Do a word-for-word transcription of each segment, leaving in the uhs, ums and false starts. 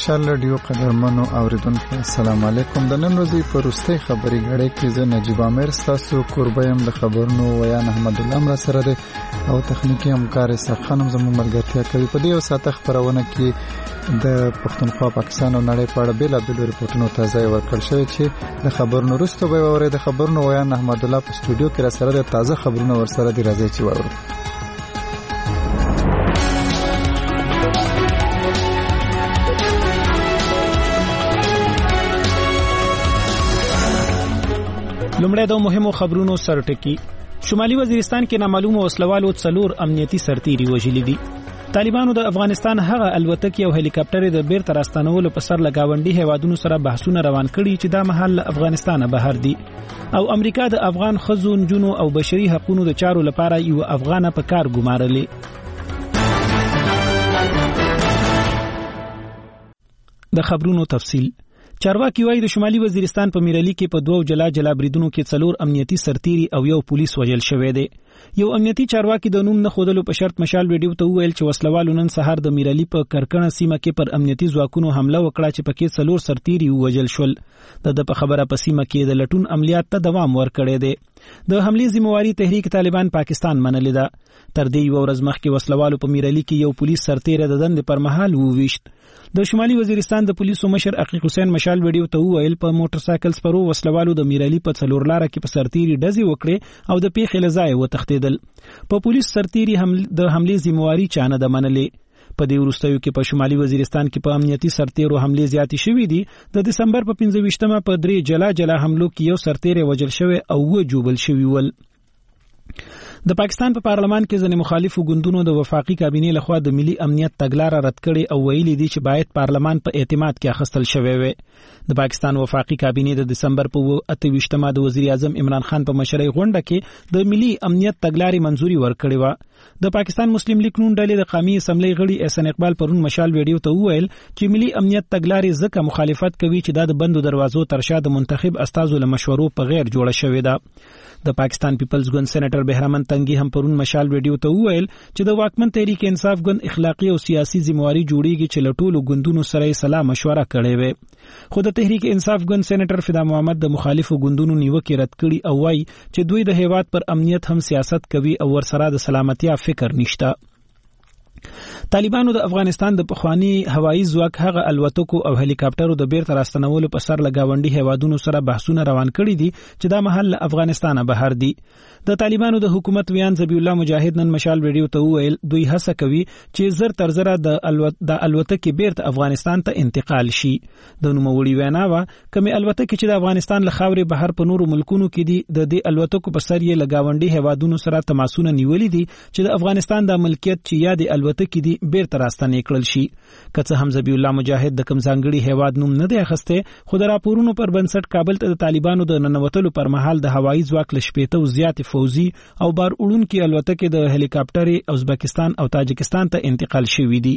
مشال رادیو قدرمنو اوریدونکو السلام علیکم. د نن ورځې په وروستۍ خبري غړې کې زه نجیب عامر ستاسو قربایم د خبرونو ویان احمد الله امر سره ده او تخنیکی همکار سخنم زموږ ملګرتیا کوي. په دې یو ساعت خبرونه کې د پښتونخوا پاکستان او نړۍ په اړه بیلابیل ریپورتونو تازه ورکړل شوی چې د خبرونو وروسته به اورئ. د خبرونو ویان احمد الله په سټوډیو کې را سره د تازه خبرونه ورسره دی، راځي چې واورو. لومړی د مهمو خبرونو سرټکی. شمالي وزیرستان کې نامعلومه وسلوالو څلور امنیتي سرتیري وژلي دي. طالبانو د افغانستان هغه الوتکې او هلیکاپټر د بیرته راستنولو په سر لګاونډي هیوادونو سره بحثونه روان کړي چې دا مهال له افغانستانه بهر دي. او امریکا د افغان ښځو، نجونو او بشري حقوقو د چارو لپاره یو افغانه په کار ګمارلې. د خبرونو تفصیل. چارواکي وايي د شمالي وزیرستان په میرالي کې په دوو جلا جلا بریدونو کې څلور امنیتي سرتیري او یو پولیس وژل شوی دی. یو امنیتي چارواکي د نوم نه خودلو په شرط مشال ویډیو ته وویل چې وسلوالو نن سهار د میرالي په کرکنه سیمه کې پر امنیتي ځواکونو حمله وکړه چې پکې څلور سرتیري وژل شول. د په خبره په سیمه کې د لټون عملیات ته دوام ورکړی دی. د حملې ذمہواری تحریک طالبان پاکستان منلې ده. تر دې یو ورځ مخکې وسلوالو په میرالي کې یو پولیس سرتیری د دندې پر مهال وویشت. د شمالي وزیرستان د پولیسو مشر عقیق حسین مشال ویډیو ته وویل په موټر سایکل سپرو وسلوالو د میرالي په څلور لاره کې په سرتیري ډزې وکړې او د پیښې له ځایه وتښتېدل. په پولیس سرتیري هم د حملې ذمہواری چا نه ده منلې. په دې وروستیو کې په شمالي وزیرستان کې په امنیتي سرتیرو حملې زیاتې شوې دي. د دسمبر په پنځه ویشتمه په درې جلا جلا حملو کې یو سرتیری وژل شوی او و جوبل شوی ول. د پاکستان په پا پارلمان کې ځینې مخالفو ګوندونو د وفاقي کابینې لخوا د ملي امنیت تګلاره رد کړې او ویلي دي چې باید پارلمان په اعتماد کې اخیستل شوی وي. د پاکستان وفاقي کابینې د دسمبر په اته ویشتمه د وزیر اعظم عمران خان په مشرۍ غونډه کې د ملي امنیت تګلارې منځوري ورکړې و. د پاکستان مسلم لیگ نون ډلې د قومي اسمبلی غړي احسان اقبال پرون مشال ویډیو ته وویل چې ملي امنیت تګلارې ځکه مخالفت کوي چې دا د بندو دروازو ترشا د منتخب استازو له مشورو په غیر جوړه شوې ده. د پاکستان پیپلز ګوند سېنیټر بهرمن تنگي هم پرون مشال ویډیو ته وویل چې د واکمن تحریک انصاف ګوند اخلاقی او سیاسي ذمہواری جوړیږي چې له ټولو ګوندونو سره یې سلا مشوره کړې وي. خو د تحریک انصاف ګوند سېنیټر فدا محمد د مخالفو ګوندونو نیوکې رد کړي او وايي چې دوی د هیواد پر امنیت هم سیاست کوي او ورسره د سلامتیا فکر نشته. طالبانو د افغانستان د پخوانی هوایي ځواک هغه الوتکو او هلیکاپټرو د بیرته راستنولو په سر لګاونډي هیوادونو سره بحثونه روان کړي دي چې دا مهال له افغانستانه بهر دي. د طالبانو د حکومت ویان ذبیح الله مجاهد نن مشال ویډیو ته وویل دوی هڅه کوي چې زر تر زره د الوت د الوتکې بیرته افغانستان ته انتقال شي. د نوموړي وینا وا کومه الوتکې چې د افغانستان له خاورې بهر په نورو ملکونو کې دي د دې الوتکو په سر یې لګاونډي هیوادونو سره تماسونه نیولې دي چې د افغانستان د ملکیت چې یا د الوتکې دي بیرته راستنې کړل شي. که څه هم ذبیح الله مجاهد د کوم ځانګړي هیواد نوم نه دی اخیسته خو د راپورونو پر بنسټ کابل ته د طالبانو د ننوتلو پر مهال د هوایي ځواک له شپېته زیات فوزي او بار وړونکي الوتکې د هلیکاپټر ازبکستان او تاجکستان ته انتقال شوې دي.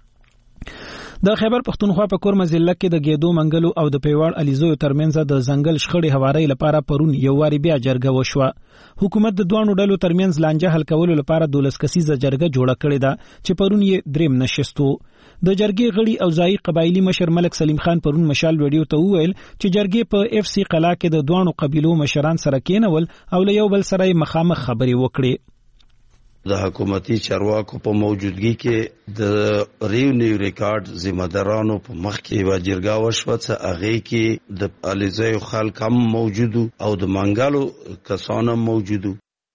د خیبر پښتونخوا په کورمه ضلع کې د ګیدو منګلو او د پیواړ الیزو ترمنځ د ځنګل شخړې هواري لپاره پرون یو واری بیا جرګه وشوه. حکومت د دوه ډلو ترمنځ لانجه حل کولو لپاره دولس کسیزه جرګه جوړه کړې ده چې پرون یې دریم نشستو. د جرګې غړي او ځای قبایلی مشر ملک سلیم خان پرون مشال ویډیو ته وویل چې جرګې په اف سی قلا کې د دوه قبیلو مشران سره کېنول او له یو بل سره مخامخ خبرې وکړي. د حکومتي چارواکو په موجودګي کې د ریونیو ریکارډ ذمہدارانو په مخ کې و جرګه وشوه چې هغه کې د الیزو خلک هم موجودو او د منګالو کسان هم موجودو.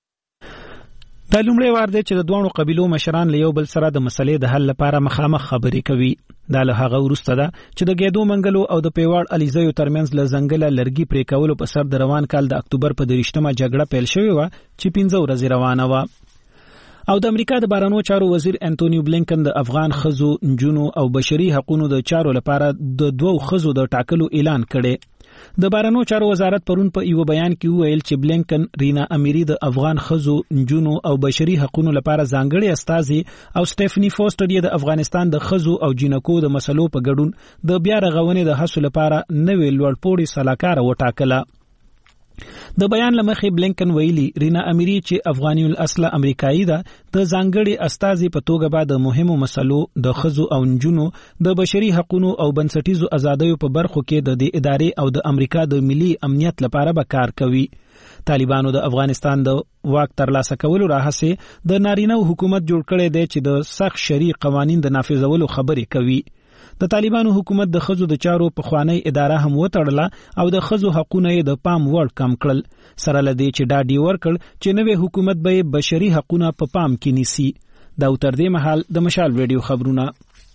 دا لومړی وار دی چې د دوه قبیلو مشران له یو بل سره د مسلې د حل لپاره مخامخ خبرې کوي. دا له هغه وروسته ده چې د ګیدو منګلو او د پیواړ الیزو ترمنځ له ځنګله لرګي پرې کولو په سر د روان کال د اکتوبر په دریشتمه جګړه پیل شوې وه چې پنځه ورځې روانه وه. او د امریکا د بهرنیو چارو وزیر انټونیو بلینکن د افغان ښځو، نجونو او بشري حقوقو د چارو لپاره د دوو ښځو د ټاکلو اعلان کړي. د بهرنیو چارو وزارت پرون په یو بیان کې وویل چې بلینکن رینا امیری د افغان ښځو، نجونو او بشري حقوقو لپاره ځانګړي استازي او سټيفني فوسټر یې د افغانستان د ښځو او جنکو د مسلو په ګډون د بیا رغونې د هڅو لپاره نوې لوړپوړي سلاکار وټاکله. د بیان لمخې بلینکن ویلي رینا امیری چې افغاني الاصل امریکایي ده د ځانګړي استازي په توګه به د مهمو مسلو د خزو او نجونو د بشري حقوقو او بنسټیزو ازادیو په برخو کې د دې ادارې او د امریکا د ملي امنیت لپاره به کار کوي. طالبانو د افغانستان د واک ترلاسه کولو راهسه د نارینه حکومت جوړ کړی دی چې د سخت شرعي قوانین د نافذولو خبرې کوي. د طالبانو حکومت د خزو د چارو په خوانی اداره هم وټړله او د خزو حقوقونه د پام وړ کم کړل، سره لدی چې ډاډي ورکړ چې نوې حکومت به بشري حقوقونه په پام کې نیسي. دا تر دې مهال د مشال ریډیو خبرونه.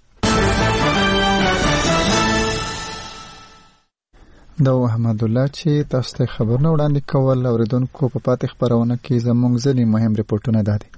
دا احمد الله چې تاسو ته خبرونه وړاندې کول اوریدونکو په پاتې خبرونه کې زموږ ځینې مهم ریپورتونه دادي.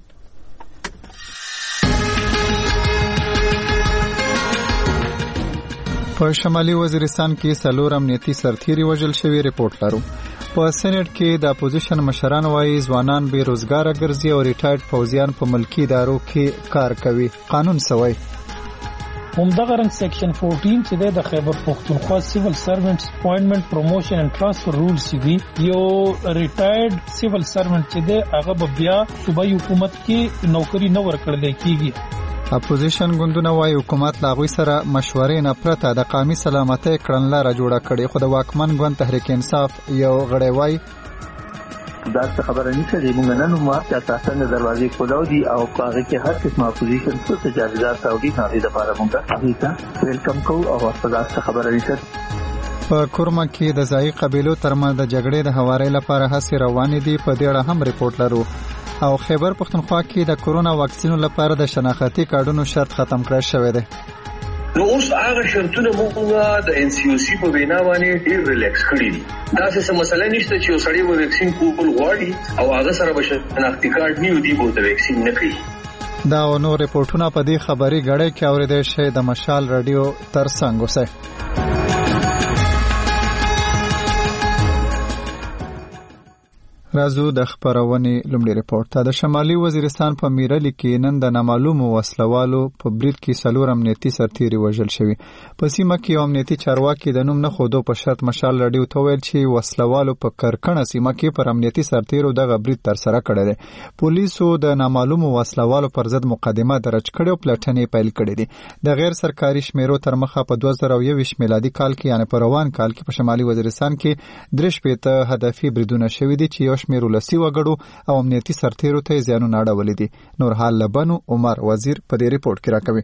په شمالي وزیرستان کې څلور امنیتي سرتیري وژل شوي ریپورت لرو. په سېنات کې د اپوزیشن مشران وايي ځوانان بې روزګاره ګرځي او ریټایرډ پوځیان په ملکی ادارو کې کار کوي. قانون سوی همدغه رنګ سیکشن چودہ چې د خیبر پختونخوا سیول سروینټس اپوینټمنټ پروموشن اند ټرانسفر رول سی وی یو ریټایرډ سیول سروینټ چې د هغه بیا صوبایي حکومت کې نوکری نه ورکړل کیږي. اپوزیشن ګوندونه وايي حکومت لا غوي سره مشورې نه پرته د قومي سلامتۍ کړنلاره جوړه کړې، خو د واکمن ګوند تحریک انصاف یو غړی وايي دا خبره نشته دی. موږ نن مو چې تاسو نه دروازې کولاو دي او هغه کې هر څه اپوزیشن څه تجاوزات او دي نه د لپاره موږ هغه ویلکم کوو او تاسو خبره نشته. په کورما کې د ځای قبيلو ترمنځ د جګړې د هواري لپاره هڅې روانې دي. په دې اړه هم ریپورت لرو. او خیبر پختونخوا کې د کورونا واکسینو لپاره د شناختی کارډونو شرط ختم کړی شوی دی. نو اوس هغه شرطونه موږ د ان سی او سی په وینا باندې ډیر ریلیکس کړی دي. دا څه مسله نشته چې سړی و ویکسین کول غواړي او هغه سره به شناختی کارت نیو دی بو د ویکسین نه کوي. دا نو ریپورتونه په دې خبري غړې کې اوریدل شي د مشال رادیو ترڅنګ اوسه. رازو د خبرونې لومړی ریپورت ته. د شمالي وزیرستان په میرلی کې نن د نامعلومو وسلوالو په برید کې څلور امنیتي سرتیري وژل شوي. په سیمه کې یو امنیتي چارواکي د نوم نه خودو په شرط مشال رادیو ته ویل چې وسلوالو په کرکنه سیمه کې پر امنیتي سرتیرو دغه برید تر سره کړی دی. پولیسو د نامعلومو وسلوالو پر ضد مقدمه درج کړې او پلټنې پیل کړې دي. د غیر سرکاري شمیرو تر مخه په دوه زره یوویشت میلادي کال کې یعنی په روان کال کې په شمالي وزیرستان کې درې شپېته هدفي بریدونه شوي دي چې شمیر ولسی وګړو او امنیتي سرتیرو ته زیانونه اړولې دي. نور حال لبنو عمر وزیر په دې ریپورت کې راکوي.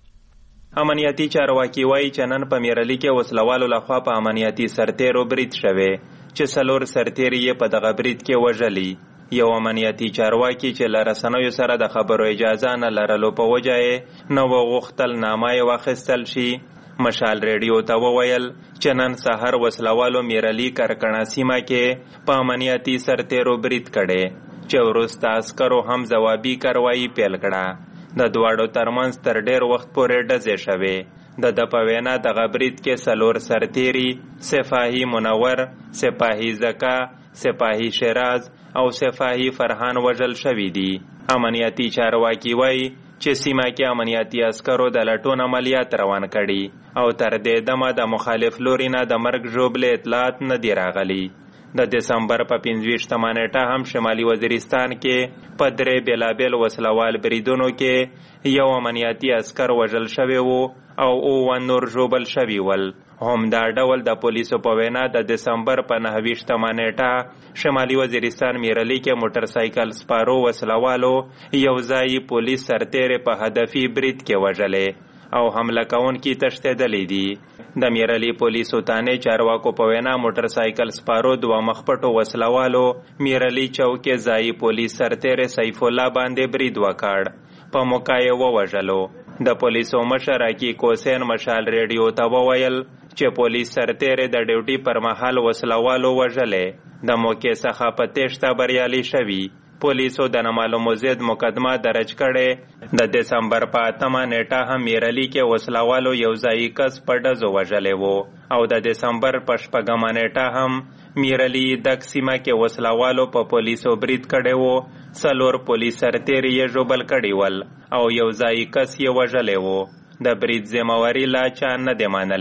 امنیتي چارواکي وایي چې نن په میرلی کې وسلوالو لخوا په امنیتي سرتیرو برید شوی چې څلور سرتیري یې په دغه برید کې وژلي. یو امنیتي چارواکي چې له رسنیو سره د خبرو اجازه نه لرلو په وجه یې نه وغوښتل نامه یې واخیستل شي. مشال ریډیو ته وویل چې نن سحر وسلوالو میرلی کرکنه سیمه کې په امنیتي سرتیرو برید کړي چې وروسته عسکرو هم ځوابي کاروایي پیل کړه. د دواړو ترمنځ تر ډیر وخت پورې ډزې شوې. د د په وینا دغه برید کې څلور سرتیري سپاهي منور، سپاهي زکا، سپاهي شیراز او سپاهي فرحان وژل شوي دي. امنیتي چارواکي وایي چې سیمه کې امنیتي عسکرو د لټون عملیات روان کړي او تر دې دمه د مخالف لوري نه د مرګ ژوبلې اطلاعات نه دي راغلي. د دسمبر په پنځه ویشتمه نیټه هم شمالي وزیرستان کې په درې بېلابېل وسلوال بریدونو کې یو امنیتي عسکر وژل شوی و او اووه نور ژوبل شوي ول. همدا ډول د پولیسو په وینا د دسمبر په نهه ویشتمه نیټه شمالي وزیرستان میرلی کې موټر سایکل سپارو وسلوالو یو ځای پولیس سرتیري په هدفي برید کې وژلې او حمله کوونکي تښتېدلي دي. د میرلی پولیسو تانې چارواکو په وینا موټر سایکل سپارو دوه مخپټو وسلوالو میرلی چوک ځای پولیس سرتیري سیف الله باندې برید وکړ، په موقع یې ووژلو. د پولیسو مشر حقیق حسین مشال ریډیو ته وویل چې پولیس سرتیري د ډیوټي پر مهال وسلوالو وژلې. د موقع څخه په تېښته بریالي شوي. پولیسو د نامعلومو ضد مقدمه درج کړې. د دسمبر په اتمه نیټه هم میرلی کې وسلوالو یو ځایي کس په ډزو وژلی و او د دسمبر په شپږمه نیټه هم میرلی دک سیمه کې وسلوالو په پولیسو برید کړی و. څلور پولیس سرتیري یې ژوبل کړي ول او یو ځایي کس یې وژلی و. د برید ذمهواري لا چا نه دی منلی.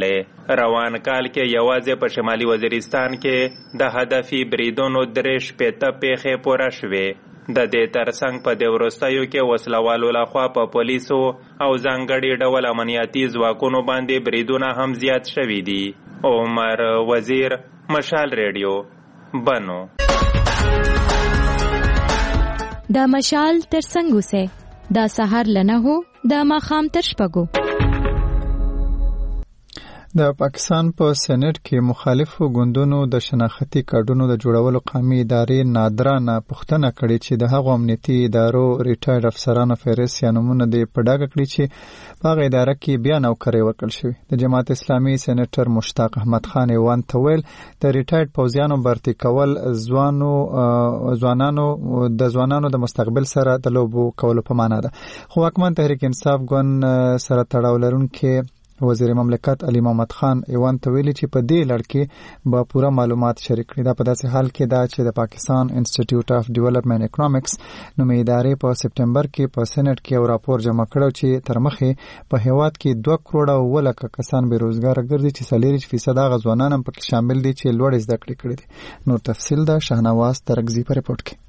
روان کال کې یوازې په شمالي وزیرستان کې د هدفي بریدونو درې شپېته پیښې پوره شوې. د دې ترڅنګ په دې وروستیو کې وسلوالو لخوا په پولیسو او ځانګړي ډول امنیتي ځواکونو باندې بریدونه هم زیات شوي دي. عمر وزیر، مشال ریډیو، بنو. دا مشال تر څنګ اوسه، دا سهار لنه هو، دا ماښام تر شپږو. د پاکستان په سېنات کې مخالفو ګوندونو د شناختي کارډونو د جوړولو قومي ادارې نادرا نه پوښتنه کړې چې د هغو امنیتي ادارو ریټایرډ افسرانو فهرست یا نومونه دې په ډاګه کړي چې په هغه اداره کې بیا نوکري ورکړل شوي. د جماعت اسلامي سېنیټر مشتاق احمد خان ایوان ته ویل د ریټایرډ پوځیانو برتي کول ځوانو ځوانانو د ځوانانو د مستقبل سره د لوبو کولو په معنا ده. خو حکومت تحریک انصاف ګوند سره تړاو لرونکي وزیر مملکت علي محمد خان ایوان ته ویلي چې په دې لړ کې به پوره معلومات شریک کړي. دا په داسې حال کې ده چې د پاکستان انسټیټیوټ اف ډیولپمنٹ اکونومکس نومې ادارې په سپټمبر کې په سېنات کې یو راپور جمع کړو چې تر مخې په هیواد کې دوه کروڑه اوه لکه کسان بیروزګار ګرځي چې څلوېښت فیصد هغه ځوانان هم پکې شامل دي چې لوړې زده کړې کړې دي. نور تفصیل ده شاهنواز ترکزي په رپورټ کې.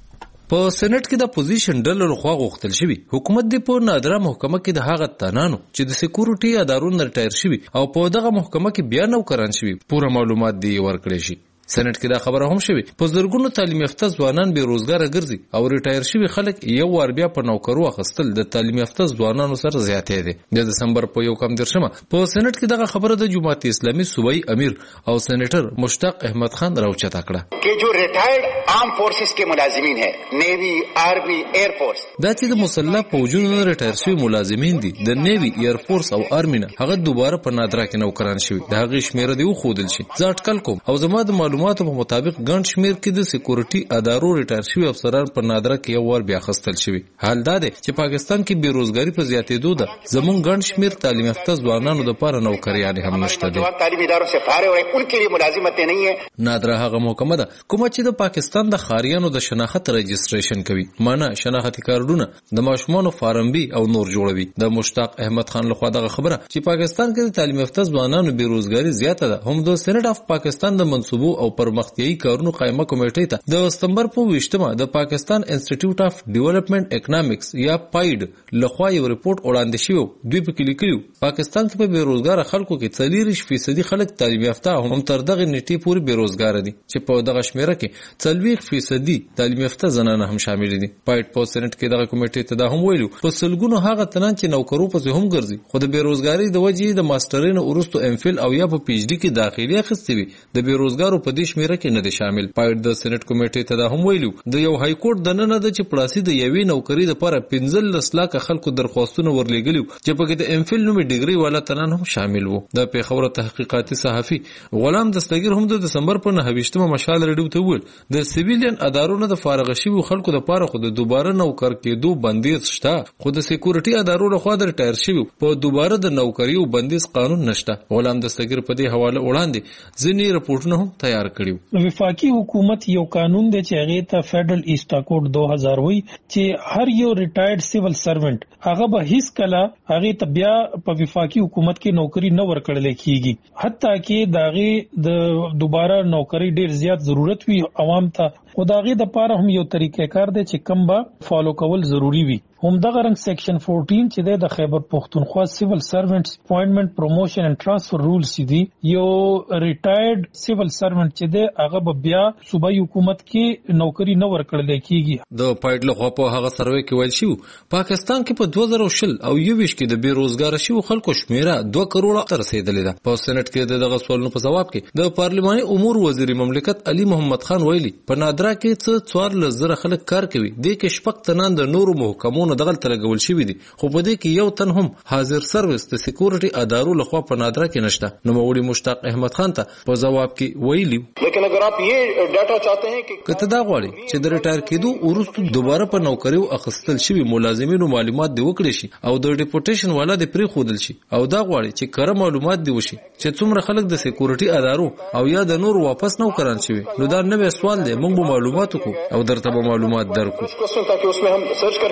په سېنات کې د پوزیشن ډلو لخوا غوښتل شوی حکومت د په نادره محکمه کې د هغه تنانو چې د سکیورټي ادارو نه ریټایر شوی او په دغه محکمه کې بیا نوکران شوی پوره معلومات دی ورکړي شي. سېنات کې دا خبره هم شوی په زرګونو تعلیم یافته ځوانان بیروزګار ګرځي او ریټایر شوی خلک یو ور بیا په نوکرو اخستل د تعلیم یافته ځوانانو سره زیاتې دي. د دسمبر په یو کم درشمه په سېنات کې دغه خبره د جماعت اسلامي صوبایي امیر او سېنیټر مشتاق احمد خان راوچته کړه چې جو ریټایرډ عام فورسز کې ملازمین ہیں، نیوی، آرمی، ایر فورس، دا چې د مسلح پوجونو ریټایر شوی ملازمین دي د نیوی، ایر فورس او آرمی نه هغه دوباره په نادره کې نوکران شوی د هغه شمیره دی خودل شي. زه اټکل کوم او زما د معلوماتو په مطابق ګڼ شمیر کې د سکیورټي ادارو ریټایر شوی افسران په نادره کې یو ور بیا خستل شوی. حال دا دی چې پاکستان کې بیروزګاری په زیاتېدو ده. زموږ ګڼ شمیر تعلیم یافته ځوانانو لپاره نوکریان هم نشته دي. تعلیمي ادارو سے فارغ ہیں، ان کے لیے ملازمتیں نہیں ہیں. نادره هغه محکمه ده کومه چې د پاکستان د خاریانو د شناخت رجسټریشن کوي، معنا شناختی کارډونه د ماشومانو فارم بي او نور جوړوي. د مشتاق احمد خان لخوا دغه خبره چې پاکستان کې د تعلیم یافته ځوانانو بیروزګاری زیاته ده هم د سېنات اف پاکستان د منصوبو او پرمختیایي کارونو قائمه کمیټې ته د ستمبر په ویشتمه د پاکستان انسټیټیوټ اف ډیولپمنٹ اکونومکس یا پاید لخوا یو ریپورت وړاندې شوی. دوی په کې لیکلي پاکستان کې په بیروزګار خلکو کې څلوېښت فیصدي خلک تعلیم یافته هم تر دغه نیټې پورې بیروزګار دي چې په دغه شمیره کې څلوېښت فیصدي تعلیم یافته زنانه هم شامل دي. پاید په سېنات کې دغه کمیټې ته دا هم ویلو په سلګونو هغه تنان چې نوکرو په هم ګرځي خو د بیروزګاری د وجې د ماسترینو ورستو ام فل او یا په پی ایچ ډي کې داخلي اخیستي وي د بیروزګارو په دې شمیره کې نه دي شامل. پاید د سېنات کمیټې ته دا هم ویلو د یو های کورټ د نن د چې پلاسي د یوې نوکری لپاره پنځلس لک خلکو درخواستونه ورلېګلو چې په کې د ام فل نومي ډیګري والا تنان هم شامل وو. د پیښور تحقیقاتي صحافي غلام دستګیر هم د دسمبر په نهه مشال ریډیو ته ویل د سیویلین ادارو نه د فارغ شوی خلکو لپاره خو د دوباره نوکر کېدو بندیز شته خو د سکیورټي ادارو لخوا د ریټایر شوی په دوباره د نوکری او بندیز قانون نشته. غلام دستګیر په دې حواله وړاندې ځینې رپورټونه هم تیار کړیو. وفاقي حکومت یو قانون دی چې هغه ته فیډرل ایسټا کوډ دو هزار وی چې هر یو ریټایرډ سیول سروانت هغه به هیڅ کله هغه ته بیا په وفاقي حکومت کې نوکری نه ورکړل کیږي حتی کې داغه د دوباره نوکری ډیر زیات ضرورت وي عوام ته. خداغه د پاره هم یو طریقې کار دی چې کم به فالو کول ضروری وي. هم دغه رنګ سیکشن چودہ چې د خیبر پختونخوا سیول سروانټس اپوینټمنٹ پروموشن اینڈ ټرانسفر رولز دي یو ریټایرډ سیول سروانټ چې د هغه به بیا صوبایي حکومت کې نوکری نه ورکړل کیږي. د پایډ له خوا په هغه سروې کې ویل شو پاکستان کې په دوه زره شل او یوویشت کې د بیروزګار شوو خلکو شمیره دوه کروڑه ته رسیدلې ده. په سېنات کې دغه سوالونو په جواب کې د پارلماني امور وزیر مملکت علي محمد خان ویلي په نادره کې څه څوار لزره خلک کار کوي د کې شپږ تنان د نورو محکمو دغه تلګول شوی دي خو په دې کې یو تن هم حاضر سرویس د سکیورټي ادارو لخوا په نادره کې نشته. نو مولوی مشتاق احمد خان ته په جواب کې ویلي لیکن اگر آپ یہ ډاټا چاہتے ہیں کہ کته دا غواړي چې د ریټایر کېدو وروسته دوباره په نوکری او اخستل شوی ملازمینو معلومات دی وکړي شي او د ډیپوټیشن والا د پری خودل شي او دا غواړي چې کره معلومات دی وشي چې څومره خلک د سکیورټي ادارو او یا د نور واپس نو کران شي. نو دا نوې سوال دی موږ به معلومات کو او درته به معلومات درکو. تاکہ اس میں ہم سرچ کر کے آپ کو وہ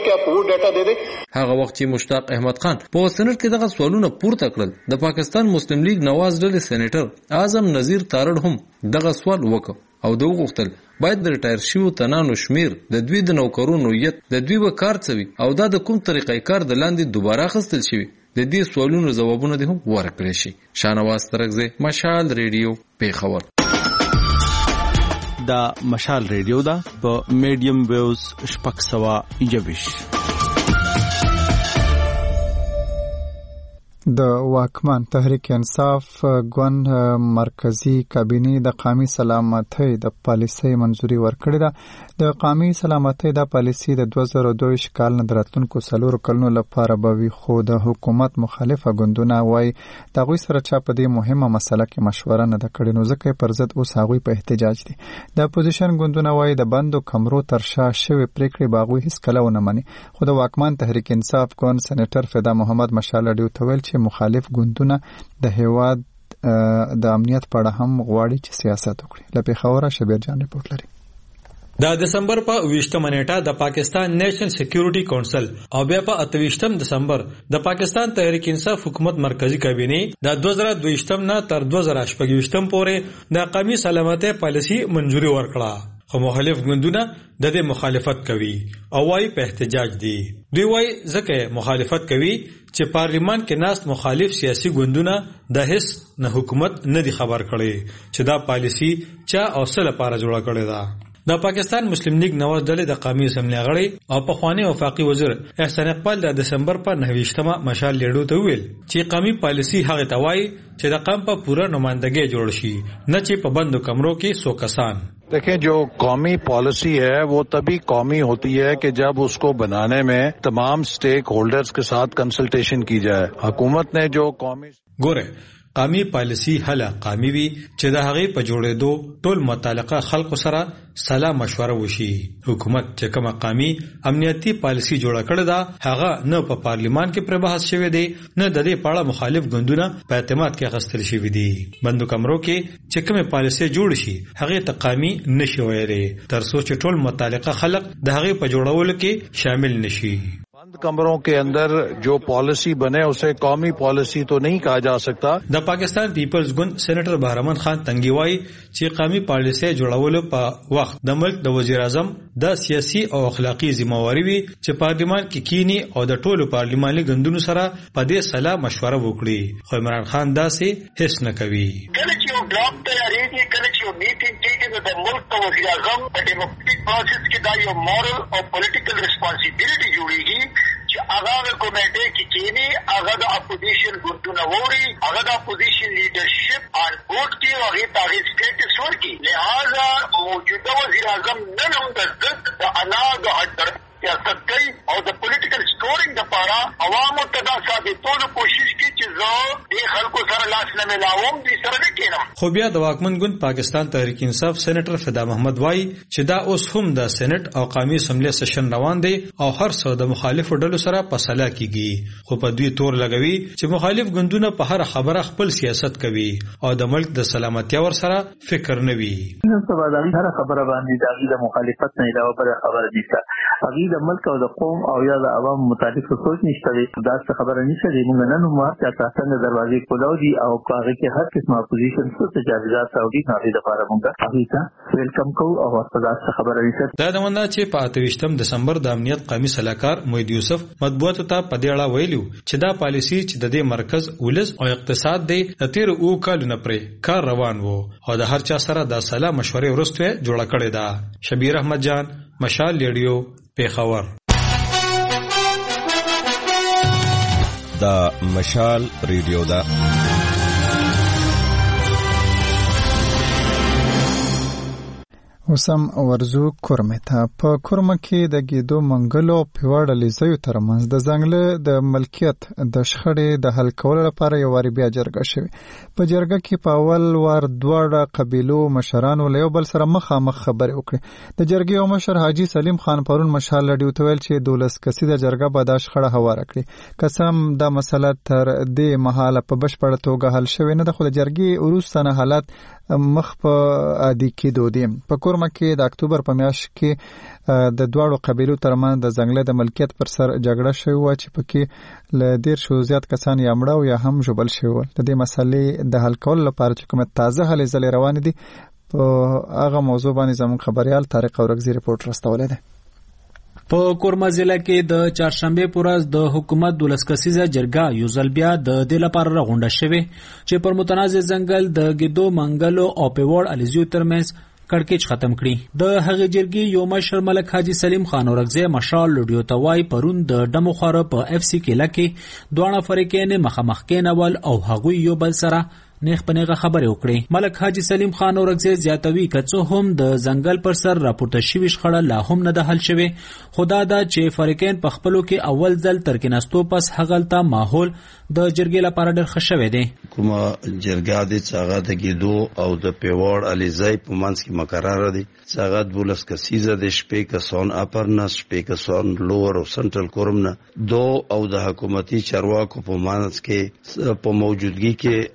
डेटा दे दे। هغه وخت چې مشتاق احمد خان په سېنات کې دغه سوالونه پورته کړل، د پاکستان مسلم لیگ نواز ډلې سېنیټر اعظم نذیر تارړ هم دغه سوال وکړ او د وغوښتل باید د ریټایر شویو تنانو شمیر، د دوی د نوکرونو یت، د دوی به کار څه وي او دا د کوم طریقې کار د لاندې دوباره اخیستل شوي، د دې سوالونو ځوابونه دې هم ورکړل شي. شاهنواز ترکزی، مشال ریډیو، پیښور. دا مشال ریډیو دا په میډیم ویوز شپږ سوه یوویش. د واکمن تحریک انصاف ګوند مرکزی کابینه د قومي سلامتۍ د پالیسۍ منځوري ورکړې ده. د قومي سلامتۍ د پالیسۍ د دوه زره دوه کال نه راتلونکو څلورو کلونو لپاره به وي، خو د حکومت مخالفه ګوندونه وایي د هغوی سره چا په دې مهمه مسله کې مشوره نه ده کړې، نو ځکه یې پر ضد اوس هغوی په احتجاج دي. د اپوزیشن ګوندونه وایي د بندو کمرو تر شا شوې پریکړې به هغوی هیڅکله ونه مني، خو د واکمن تحریک انصاف ګوند سېنیټر فدا محمد مشال ډیو ته ویل چې مخالف ګوندونه د هیواد د امنیت په اړه هم غواړي چې سیاست وکړي. له پېښوره شبیر جان رپورټ لري. د دسمبر په اوویشتمه نیټه د پاکستان نیشنل سکیورټي کونسل او بیا په اتویشتم دسمبر د پاکستان تحریک انصاف حکومت مرکزی کابینه د دوه زره دوه نه تر دوه زره شپږ پورې د قومي سلامتۍ پالیسي منځوري ورکړه، خو مخالف ګوندونه د دې مخالفت کوي او وايي په احتجاج دي. دوی وايي ځکه مخالفت کوي چې پارلیمان کې ناست مخالف سیاسي ګوندونه د هیڅ نه حکومت نه دي خبر کړي چې دا پالیسی چا او څه لپاره جوړه کړې ده. د پاکستان مسلم لیگ نواز ډلې د قومي اسمبلی غړی او پخوانی وفاقي وزیر احسان اقبال د دسمبر په نهویشتمه مشال لیډو ته ویل چې قومي پالیسی هغه ته وایي چې د قوم په پوره نمائندګي جوړ شي، نه چې په بندو کمروں کې سو کسان. देखें, जो कौमी पॉलिसी है वो तभी कौमी होती है कि जब उसको बनाने में तमाम स्टेक होल्डर्स के साथ कंसल्टेशन की जाए. हुकूमत ने जो कौमी गोरे قومي پالیسی هله قومي وي چې د هغې په جوړېدو ټول متعلقه خلکو سره سلا مشوره وشي. حکومت چې کومه قومي امنیتي پالیسی جوړه کړې ده هغه نه په پارلیمان کې پر بحث شوی دی، نه د دې په اړه مخالف ګوندونه په اعتماد کې اخیستل شوي دي. بندو کمرو کې چې کومه پالیسی جوړ شي هغې ته قومي نشي ویلی تر څو چې ټول متعلقه خلک د هغې په جوړولو کې شامل نشي. बंद कमरों के अंदर जो पॉलिसी बने उसे कौमी पॉलिसी तो नहीं कहा जा सकता. د پاکستان پیپلز ګوند سېنیټر بهرمن خان تنګیوای چې قومي پالیسي جوړولو په وخت د ملک د وزیر اعظم د سیاسي او اخلاقی ذمہواری وي چې پارلیمان کې کینی او د ټولو پارلیماني ګوندونو سره په دې سلا مشوره وکړي، خو عمران خان داسې هیڅ نه کوي. کله چې یو بلاک تیاریږي، کله چې یو میټینګ کېږي د ملک د وزیر اعظم په ډیموکراټیک پروسس کې دا یو مورل او پولیټیکل ریسپانسیبিলিټي جوړیږي چې هغه کمیټه کې کېنی، هغه د اپوزیشن ګوندونه ووري، هغه د اپوزیشن لیډرشپ آن بورډ کې او هغه تاریخ سټیټس ورکړي. لہذا موجوده وزیر اعظم نن هم د ضد د انا د حد سیاست کوي او د پولیټیکل سکورینګ لپاره عوامو ته دا ثابتولو کوشش کوي چې زه د خلکو سره لاس نه ملاوم، دې سره نه کېنم. خو بیا د واکمن ګوند پاکستان تحریک انصاف سېنیټر فدا محمد وایي چې دا اوس هم د سېنیټ او قومي اسمبلی سیشن روان دی او هر څه د مخالفو ډلو سره په سلا کېږي، خو په دوی تور لګوي چې مخالف ګوندونه په هر خبره خپل سیاست کوي او د ملک د سلامتیا ور سره فکر نه وي. نن سبا د هر خبره باندې د مخالفت نه علاوه بل خبره نشته. هغه د ملک او د قوم او یا د عوام متعلق سوچ نشته. دا څه خبره نشته دی. موږ نن هم چې تاسو څنګه دروازې کولاو دي او هغه کې هر قسم اپوزیشن څه تجاوزات او دي نه لپاره موږ هغه ته ویلکم کوو او دا څه خبره نشته. دا د ونه چې په اتویشتم دسمبر د امنیت قومي سلاکار موحد یوسف مطبوعاتو ته په دې اړه ویلو چې دا پالیسی چې د دې مرکز ولز او اقتصاد دی د تیر او کالونه پرې کار روان وو او د هر چا سره د سلا مشورې ورسته جوړه کړې ده. شبیر احمد جان، مشال ریډیو، پیښور. دا مشال ریډیو دا اوسم ورزو کورمه ته په کورمه کې د ګیدو منګلو پیوړ لیزیو ترمنځ د ځنګل د ملکیت د شخړې د حل کولو لپاره یو واری بیا جرګه شوه. په جرګه کې په اول وار دواړه قبیلو مشرانو له یو بل سره مخامخ خبرې وکړې. د جرګې یو مشر حاجی سلیم خان پرون مشال لډیو ته ویل چې دولس کسي د جرګه به د شخړه هواره کړي. قسم دا مسله تر دې مهاله په بشپړه توګه حل شوه نه ده، خو د جرګې وروسته حالات مخ په عادي کېدو دي. په کورما کې د اکتوبر په میاشت کې د دواړو قبیلو ترمنځ د ځنګله د ملکیت پر سر جګړه شوې وه چې پکې له ډېر شو زیات کسان یا مړه او یا هم ژوبل شوي ول. د دې مسلې د حل کولو لپاره چې کومه تازه هلې ځلې روانې دي په هغه موضوع باندې زموږ خبريال طارق اورکزي رپورټ راستولی دی. په کورما ضلع کې د چهارشنبه پر ورځ د حکومت دولس کسیزه جرګه یو ځل بیا د دې لپاره راغونډه شوې چې پر متنازع ځنګل د ګیدو منګلو او پیوړ الیزیو ترمنځ کړکېچ ختم کړي. د هغې جرګې یو مشر ملک حاجی سلیم خان اورکزی مشال لوډیو توای پرون د ډمو خاره په اف سی کې لکه دوه فریقین مخامخ کېنول او هغوی یو بل سره نیغ پنیغه خبرې وکړي. ملک حاجی سلیم خان اورکزی زیاتوي کڅو هم د ځنګل پر سر راپورته شوی شخړه لا هم نه ده حل شوی. خدا دا چې فریقین په خپلو کې اول ځل تر کېناستو پس هغلته ماحول د جرګې لپاره ډېر ښه شوی دی. کومه جرګه د څاغه د ګیدو او د پیوړ الیزای په منځ کې مقرره دي. څاغه دولس کسیزه د شپې کسان اپرنس شپې کسان لوور او سنټرل کورم نه دو او د حکومتي چارواکو په منځ کې په موجودګي کې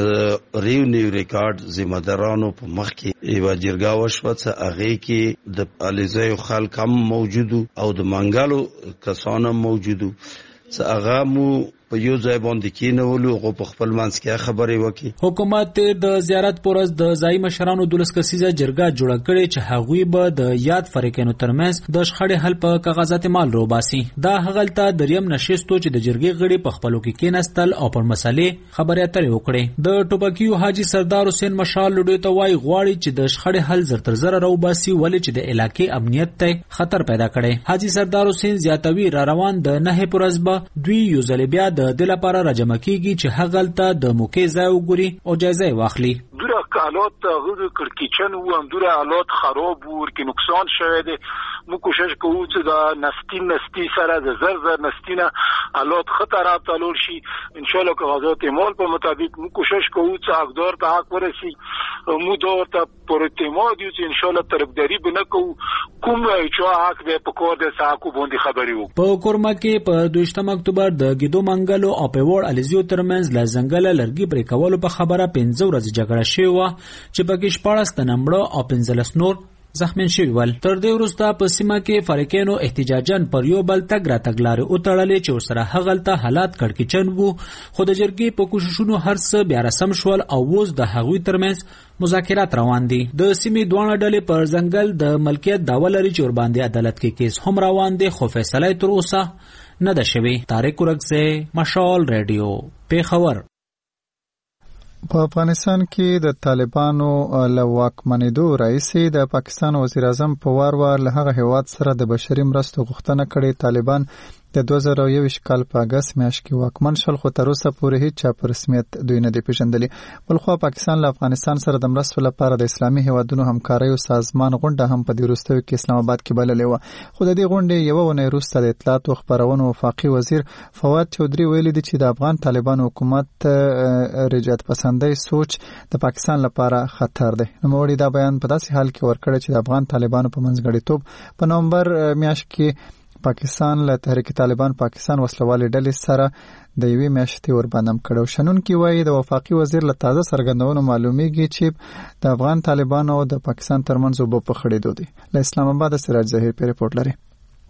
د ریو نیو ریکارډ ذمہدارانو په مخ کې یو جرګه وشوه چې هغه کې د الیزای خلک هم موجودو او د منګالو کسان هم موجودو چې هغه مو په یو ځای باندې کېنولو او په خپل منځ کې خبرې وکړي. حکومت د زیارت پورز د ځای مشرانو دولس کسیزه جرګه جوړه کړې چې هغوی به د یاد فریقینو ترمنځ د شخړې حل په کاغذات مال روباسي. دا هغلته دریم نشستو چې د جرګې غړي په خپلو کې کېناستل او پر مسلې خبرې اترې وکړي. د ټوپکیو حاجی سردار حسین مشال لوډیو ته وایي غواړي چې د شخړې حل زر تر زر روباسي ولې چې د علاقې امنیت ته خطر پیدا کړي. حاجی سردار حسین زیاتوي را روان د نه پورز به دوی یو ځل بیا د د لپاره راجمع کیږي چې هغلته د موقع ځای وګوري او جایزه واخلي. دوره حالات غوډ کړکیچن و هم دوره حالات خراب و ورکی نقصان شوه دي. مو کوشش کوو چې دا نستی نستی سره د زر زر نستینه حالات خطرات تلول شي. ان شاء الله قواعد اعمال په مطابق مو کوشش کوو چې حقدار ته حق ورسي. مو دور ته پر اعتماد یو چې ان شاء الله طرفداري بنه کوو کوم چې حق به په کور د ساکو باندې خبري وو. په کورما کې په دوشتم اکتوبر د ګیدو منګلو او پیوړ الیزیو ترمنځ ل ځنګل لرګي پرې کولو په خبره پنځه ورځې جګړه شوې وه چې پکې شپاړس تنه مړه او پنځلس نور زخمین شوي ول. تر دې وروسته په سیمه کې فریقینو احتجاجاً پر یو بل تګ را تګ لارې وتړلې چې ورسره هغلته حالات کړکېچن وو. خو د جرګې په کوششونو هر څه بیا رسم شول او اوس د هغوی ترمنځ مذاکرات روان دي. د سیمې دواړه ډلې پر ځنګل د ملکیت دعوه لري چې ورباندې عدالت کې کیس هم روان دی خو فیصله تر اوسه نه ده شوې. طارق اورکزی مشال ریډیو پیښور. په افغانستان کې د طالبانو له واکمنېدو راهیسې د پاکستان وزیر اعظم په وار وار له هغه هیواد سره د بشري مرستو غوښتنه کړې. طالبان د دوه زره یوویشت کال په اګست میاشت کې واکمن شول خو تر اوسه پورې هیڅ چا په رسمیت دوی نه دی پیژندلی. بلخوا پاکستان له افغانستان سره د مرستو لپاره د اسلامي هیوادونو همکاریو سازمان غونډه هم په دې وروستیو کې اسلام آباد کې بللې وه. خو د دې غونډې یوه اونۍ وروسته د اطلاعاتو او خپرونو وفاقي وزیر فواد چودري ویلي دي چې د افغان طالبانو حکومت رجعت پسندۍ سوچ د پاکستان لپاره خطر دی. نوموړي دا بیان په داسې حال کې ورکړی چې د افغان طالبانو په منځګړیتوب په نومبر میاشت کې پاکستان له تحریک طالبان پاکستان وسلوالې ډلې سره د یوې میاشتې ورباندم کړو. شنونکي وایي د وفاقي وزیر له تازه څرګندونو معلومیږي چې د افغان طالبانو او د پاکستان ترمنځ اوبه په خړېدو دي. له اسلام آباد سراج ظهیر په رپورټ لري.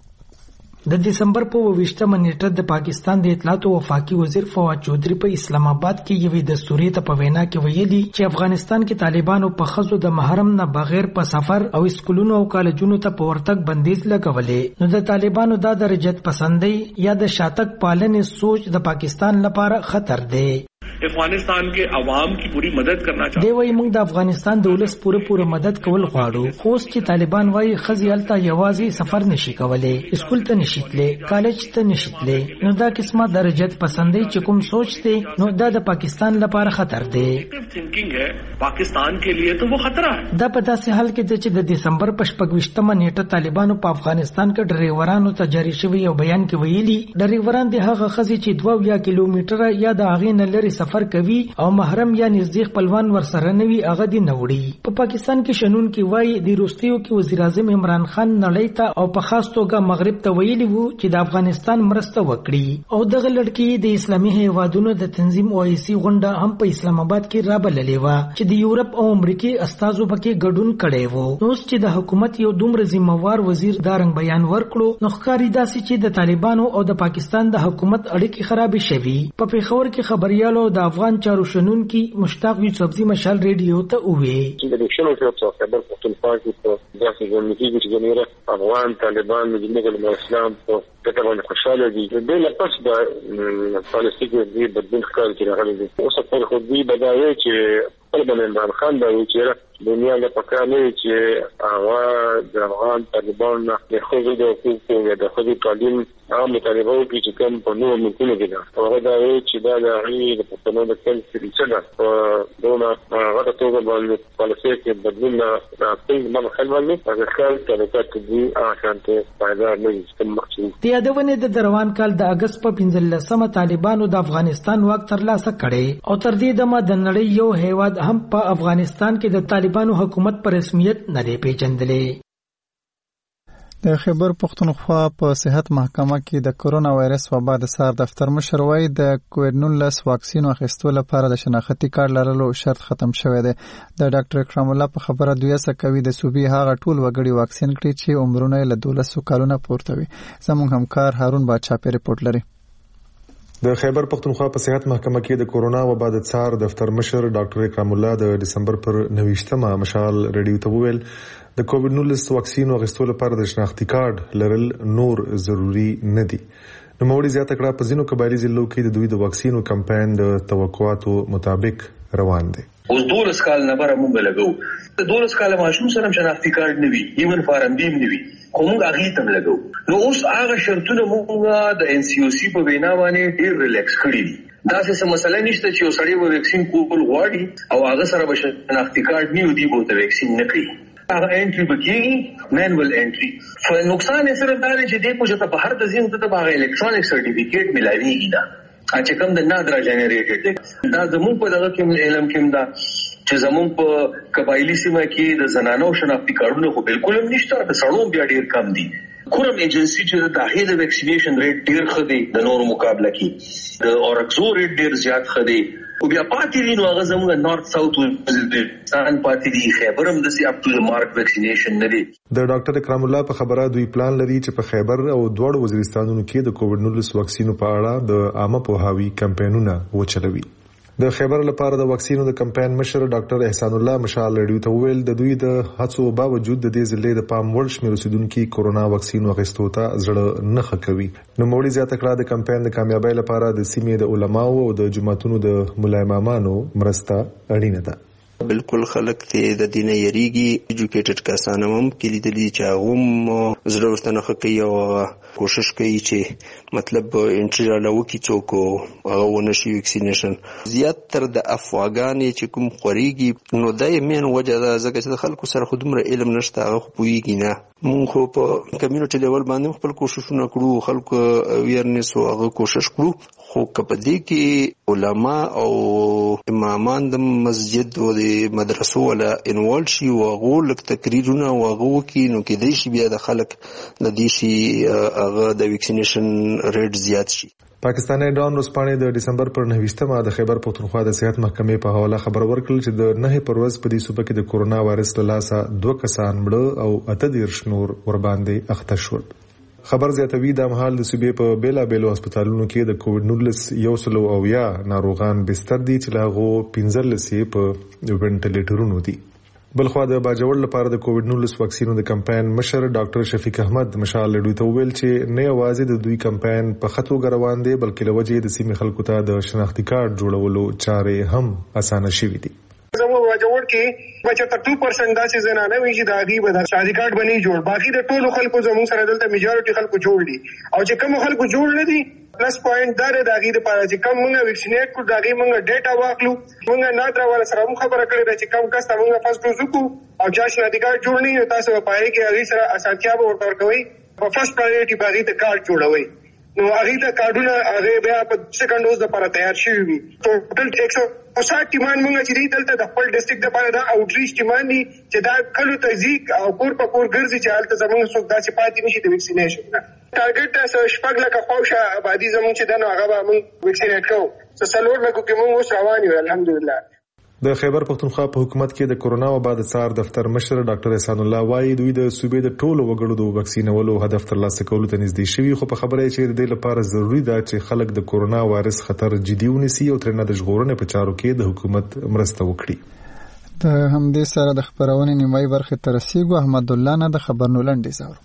د دسمبر په اوویشتمه نیټه د پاکستان د اطلاعاتو وفاقي وزیر فواد چودري په اسلام آباد کې یوې دستوري ته په وینا کې ویلي چې افغانستان کې طالبانو په خزو د محرم نه بغیر په سفر او اسکولونو او کالجونو ته په ورتګ بندیز لګولې. نو د طالبانو دا د رجعت پسندۍ یا د شاتګ پالنې سوچ د پاکستان لپاره خطر دی. افغانستان کے عوام کی پوری مدد کرنا چاہتے دی وای موږ د افغانستان د ولس پوره پوره مدد کول غواړو. خو چې طالبان وای خزیالته یوازې سفر نشي کولای، اسکول ته نشي تللی، کالج ته نشي تللی. نو دا قسمه درجت پسندۍ چې کوم سوچ دی نو دا د پاکستان لپاره خطر دی. تھنکنگ ہے پاکستان کے لیے تو وہ خطرہ ہے. دا په داسې حال کې چې د دسمبر په شپږویشتمه نیټه طالبانو په افغانستان کې ډریورانو ته جاری شوی یو بیان کې ویلي ډریوران د هغه خزي چې دوه یا کیلومتره یا د هغې نه لري سفر کوي او محرم یا نږدې خپلوان ورسره نه وي هغه دی نوړي. په پاکستان کې شنون کې وایي د روستیو کې وزیر اعظم عمران خان نړۍ ته او په خاص توګه مغرب ته ویلي وو چې د افغانستان مرسته وکړي او دغه لړکې د اسلامي هیوادونو د تنظیم او ایسي غونډه هم په اسلام آباد کې رابللې و چې د یورپ او امریکای استازو پکې ګډون کړي وو. نو چې د حکومت یو دومره ذمہوار وزیر دارنګ بیان ورکړو نو ښکاري داسې چې د طالبانو او د پاکستان د حکومت اړیکې خرابې شوي. په پیښور کې خبريالو د افغان چارو شنونکي مشتاق یوسفزي مشال ریډیو ته وویل چې د شنو په خبر پښتونخوا کې په داسې ژوند کې چې ګنيره افغان طالبان د جمهوریت اسلام په کتابونه خوشاله دي. د دې لپاره د پالیسي کې د بدلون ښکار کې راغلي دي. اوس په خو دې بداوي چې طالبان عمران خان دا چې دنیا له پکانه چې هغه د افغان طالبان د خوځو د حقوقو د خوځو تعلیم عام طالبانو کې کوم په نوو ممکنه دي. هغه دا چې دا د هغه د پښتنو د کلچر څخه په دونه هغه توګه باندې پالیسي کې بدلون راځي. ما خلل نه هغه خل طالبات دي آشانته پیدا نه استمخچي. د یادونه د دروان کال د اگست په پنځلسمه طالبانو د افغانستان واک ترلاسه کړي او تر دې دمه د نړۍ یو هیواد هم په افغانستان کې د طالبانو حکومت پر رسمیت نه دی پیژندلې. د خیبر پختونخوا په صحت محکمه کې د کرونا وایرس وبا د سار دفتر مشر وایي د کووډ نولس واکسین اخیستو لپاره د شناختی کارت لرلو شرط ختم شوی دی. د ډاکټر اکرام الله په خبره دویسه کوي د صوبې هغه ټول وګړي واکسین کړي چې عمرونه له دولس کالونو پورته وي. زموږ همکار هارون باچا په ریپورت لري. د خیبر پختونخوا په صحت محکمه کې د کورونا وبا د څار دفتر مشر ډاکټر اکرام الله د دسمبر پر نويشتمه مشال ریډیو ته وویل د کووډ نولس واکسین واغستو لپاره د شناختی کارت لرل نور ضروری نه دي. نو موري زیاته کړه په ځینو قبایلی ضلعو کې د دوی د واکسینو کمپاین د توقعاتو مطابق روان دي. اوس دولس کال نه بره مونږ لګو د دولس کال ماشوم سره شناختی کارت نه وي ایون فارم بیم نه وي کوم هغه تم لګو. نو اوس هغه شرطونه مونږه د ان سی او سی په وینا باندې ډیر ریلیکس کړی دي. دا څه مسله نشته چې یو سړی و ویکسین کول غواړي او هغه سره به شناختی کارت نه ودی بوته ویکسین نه کوي. هغه انټری بکیږي مینوال انټری. خو نقصان یې سره دا دی چې د پوجا په هر د زین ته به الکترونیک سرټیفیکیټ ملایويږي دا چې کوم د نادرا جنریټډ دا زموږ په دغه کې علم کې دا چې زموږ په قبایلی سیمه کې د زنانو شناختی کارتونه خو بالکل هم نشته. د سړو بیا ډیر کم دي. کوم ایجنسی چې د داخله ویکسینیشن ریټ ډیر خدي د نورو مقابله کې د اورکزو ریټ ډیر زیات خدي او بیا پاتې دي. نو هغه زموږ نارث ساوث وزیرستان پاتې دي. خیبر هم د سی اپ ټو د مارک ویکسینیشن نه دي. د ډاکټر اکرام الله په خبره دوی پلان لري چې په خیبر او دوړ وزیرستانونو کې د کووډ نولس واکسینو په اړه د عامه پوهاوی کمپاینونه وچلوي. د خیبر لپاره د واکسینو د کمپاین مشر ډاکټر احسان الله مشال ریډیو ته ویل د دوی د هڅو باوجود د دې ضلع د پام وړ شمېر اوسیدونکو کورونا واکسین واخیستو ته زړه نه ښه کوي. نو موري زیاته کړه د کمپاین د کامیابی لپاره د سیمې د علماو او د جماعتونو د مولای امامانو مرسته اړینه ده. بالکل خلک ته د دینه یریږي ایجوکیټډ کسان هم کې لیدلې چې هغه زړه ورته کوي او کوشش کوي چې مطلب انټری راو کی څوک هغه ونشي ویکسینیشن. زیات تر د افواګانې چې کوم خوريږي نو دای مین وجه دا ځکه چې خلکو سره خودمره علم نشته هغه پوېږي نه. مونږ خو په کمیونټي لیول باندې خپل کوششونه کړو خلکو اویرنس او هغه کوشش کړو خو کپدې کې علما او امامان د مسجد او د مدرسو ولا انوال شي او غول تقریرونه او غو کې نو کې د شي بیا د خلک د دې شي هغه د ویکسینیشن ریټ زیات شي. پاکستاني ډان روسپانې د دسمبر پر نويشتمه د خیبر پختونخوا د صحت محکمې په حواله خبر ورکړل چې د نه پر ورځ په دې صوبه کې د کورونا وایرس له لاسه دوه کسان مړه او اته دیرش نور ور باندې اخته شول. خبر زیاتوي د مهال د صوبې په بیلا بیلو هسپتالونو کې د کووډ نولس یو سلو او یا ناروغان بستر دي چې لاغو پنځلسې په وینټیلیټرونو دي. بلخوا د باجوړ لپاره د کووډ نولس واکسینو د کمپاین مشر ډاکټر شفیق احمد مشال لډوي ته ویل چې نه یوازې د دوی کمپاین په خطو روان دي بلکې لوجه د سیمې خلکو ته د شناختی کارت جوړولو چارې هم اسانه شوې دي. زموږ باجوړ کې بچته two percent داسې زنانه وي چې د هغې به د شادي کارت به نه جوړ. باقي د ټولو خلکو زموږ سره دلته میجارټي خلکو جوړ دي او چې کوم خلکو جوړ نه دي پلس پوینټ دا دی د هغې دپاره چې کوم موږ ویکسینیټ کړو د هغې موږ ډیټا واخلو. موږ نادرا والا سره هم خبره کړې ده چې کوم کس ته موږ فرسټ ډوز وکړو او چا شناختی کارت جوړ نه وي تاسو به په هغې کې هغې سره اسانتیا به ورته ورکوئ په فرسټ پرایورټي به هغې ته کارت جوړوئ. نو هغه د کارډونه هغه بیا په سیکنډ ډوز لپاره تیار شوی وي. ټوټل ایک سو ساٹھ ټیمان موږ چې دلته د خپل ډیسټریکټ لپاره دا اوټریچ ټیمان دي چې دا کلو تزیق او کور په کور ګرځي چې حالت زموږ څوک داسې پاتې نشي د ویکسینیشن. ټارګټ تاسو شپږ لکه خوښه آبادی زموږ چې دنه هغه به موږ ویکسینیټ کوو. څلور لکه کې موږ اوس روان یو الحمدلله. د خیبر پختونخوا په حکومت کې د کورونا وبا د څار دفتر مشر ډاکټر احسان الله وایي دوی د صوبې د ټولو وګړو د وکسینولو هدف ترلاسه کولو ته نږدې شوي، خو په خبره چې د دې لپاره ضروری ده چې خلک د کورونا وایرس خطر جدي ونیسي او ترنه د ژغورنې په چارو کې د حکومت مرسته وکړي. د همدې سره د خبرونې نیمایي برخه تر رسیدو احمد الله نه د خبرونو لنډیز اورو.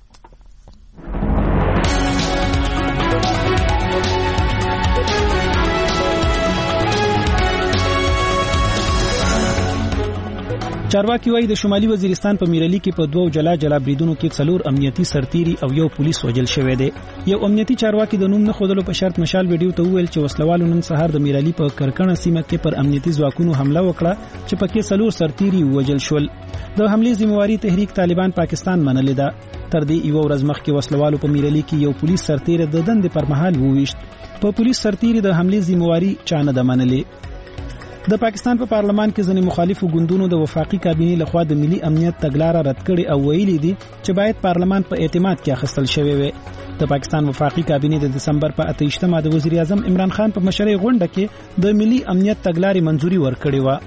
چارواکي وايي د شمالي وزیرستان په میرلی کې په دوو جلا جلا بریدونو کې څلور امنیتي سرتیري او یو پولیس وژل شوی دی. یو امنیتي چارواکي د نوم نه خودلو په شرط مشال ویډیو ته وویل چې وسلوالو نن سهار د میرلی په کرکنه سیمه کې پر امنیتي ځواکونو حمله وکړه چې پکې څلور سرتیري وژل شول. د حملې ذمہواری تحریک طالبان پاکستان منلې ده. تر دې یو ورځ مخکې وسلوالو په میرلی کې یو پولیس سرتیری د دندې پر مهال وویشت. په پولیس سرتیری د حملې ذمہواری چانه ده منلې. د پاکستان په پا پارلمان کې ځینې مخالفو ګوندونو د وفاقي کابینې لخوا د ملي امنیت تګلارې رد کړې او ویلي دي چې باید پارلمان په اعتماد کې اخیستل شوی وي. د پاکستان وفاقي کابینې د دسمبر په اته ویشتمه د وزیر اعظم عمران خان په مشرۍ غونډه کې د ملي امنیت تګلارې منځوري ورکړې و.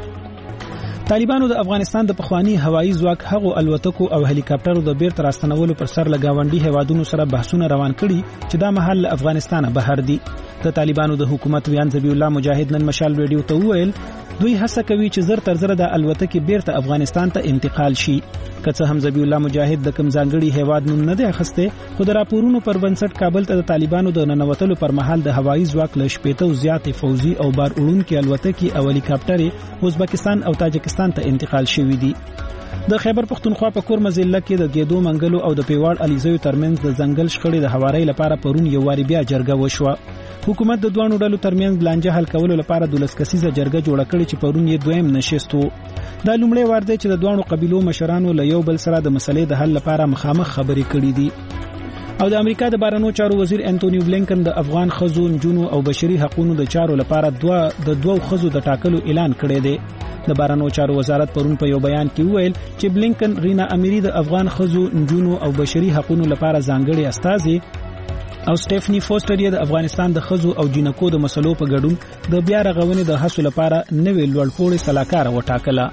طالبانو د افغانستان د پخوانی هوایي ځواک هغو الوتکو او هلیکاپټرو د بیرته راستنولو پر سر لګاونډي هیوادونو سره بحثونه روان کړي چې دا مهال له افغانستانه بهر دي. د طالبانو د حکومت ویان ذبیح الله مجاهد نن مشال ویډیو ته وویل دوی هڅه کوي چې زر تر زر د الوتکې بیرته افغانستان ته انتقال شي. که څه هم ذبیح الله مجاهد د کوم ځانګړي هیواد نوم نه دی اخیسته، خو د راپورونو پر بنسټ کابل ته د طالبانو د ننوتلو پر مهال د هوایي ځواک له شپېته او زیاتې فوزي او بار وړونکي الوتکې او هلیکاپټرې ازبکستان او تاجکستان ته انتقال شوي دي. د خیبر پختونخوا په کورمه ضلع کې د ګیدو منګلو او د پیواړ علیزیو ترمنځ د ځنګل شخړې د هواري لپاره پرون یو واری بیا جرګه وشوه. حکومت د دوه ډلو ترمنځ لانجه حل کولو لپاره د دولس کسیزه جرګه جوړه کړې چې پرون یې دویم نشست وو. دا لومړی وار دی چې د دوه قبیلو مشرانو له یو بل سره د مسلې د حل لپاره مخامخ خبرې کړې دي. او د امریکا د بهرنیو چارو وزیر انټونیو بلینکن د افغان خزو نجونو او بشري حقوقو د چارو لپاره دوه د دوه خزو د ټاکلو اعلان کړی دی. د بهرنیو چارو وزارت پرون په یو بیان کې وویل چې بلینکن رینا امیری د افغان خزو نجونو او بشري حقوقو لپاره ځانګړي استازي او سټيفني فوستر یې د افغانستان د خزو او جنکو د مسلو په ګډون د بیا رغونې د هڅو لپاره نوې لوړپوړې سلاکار وټاکله.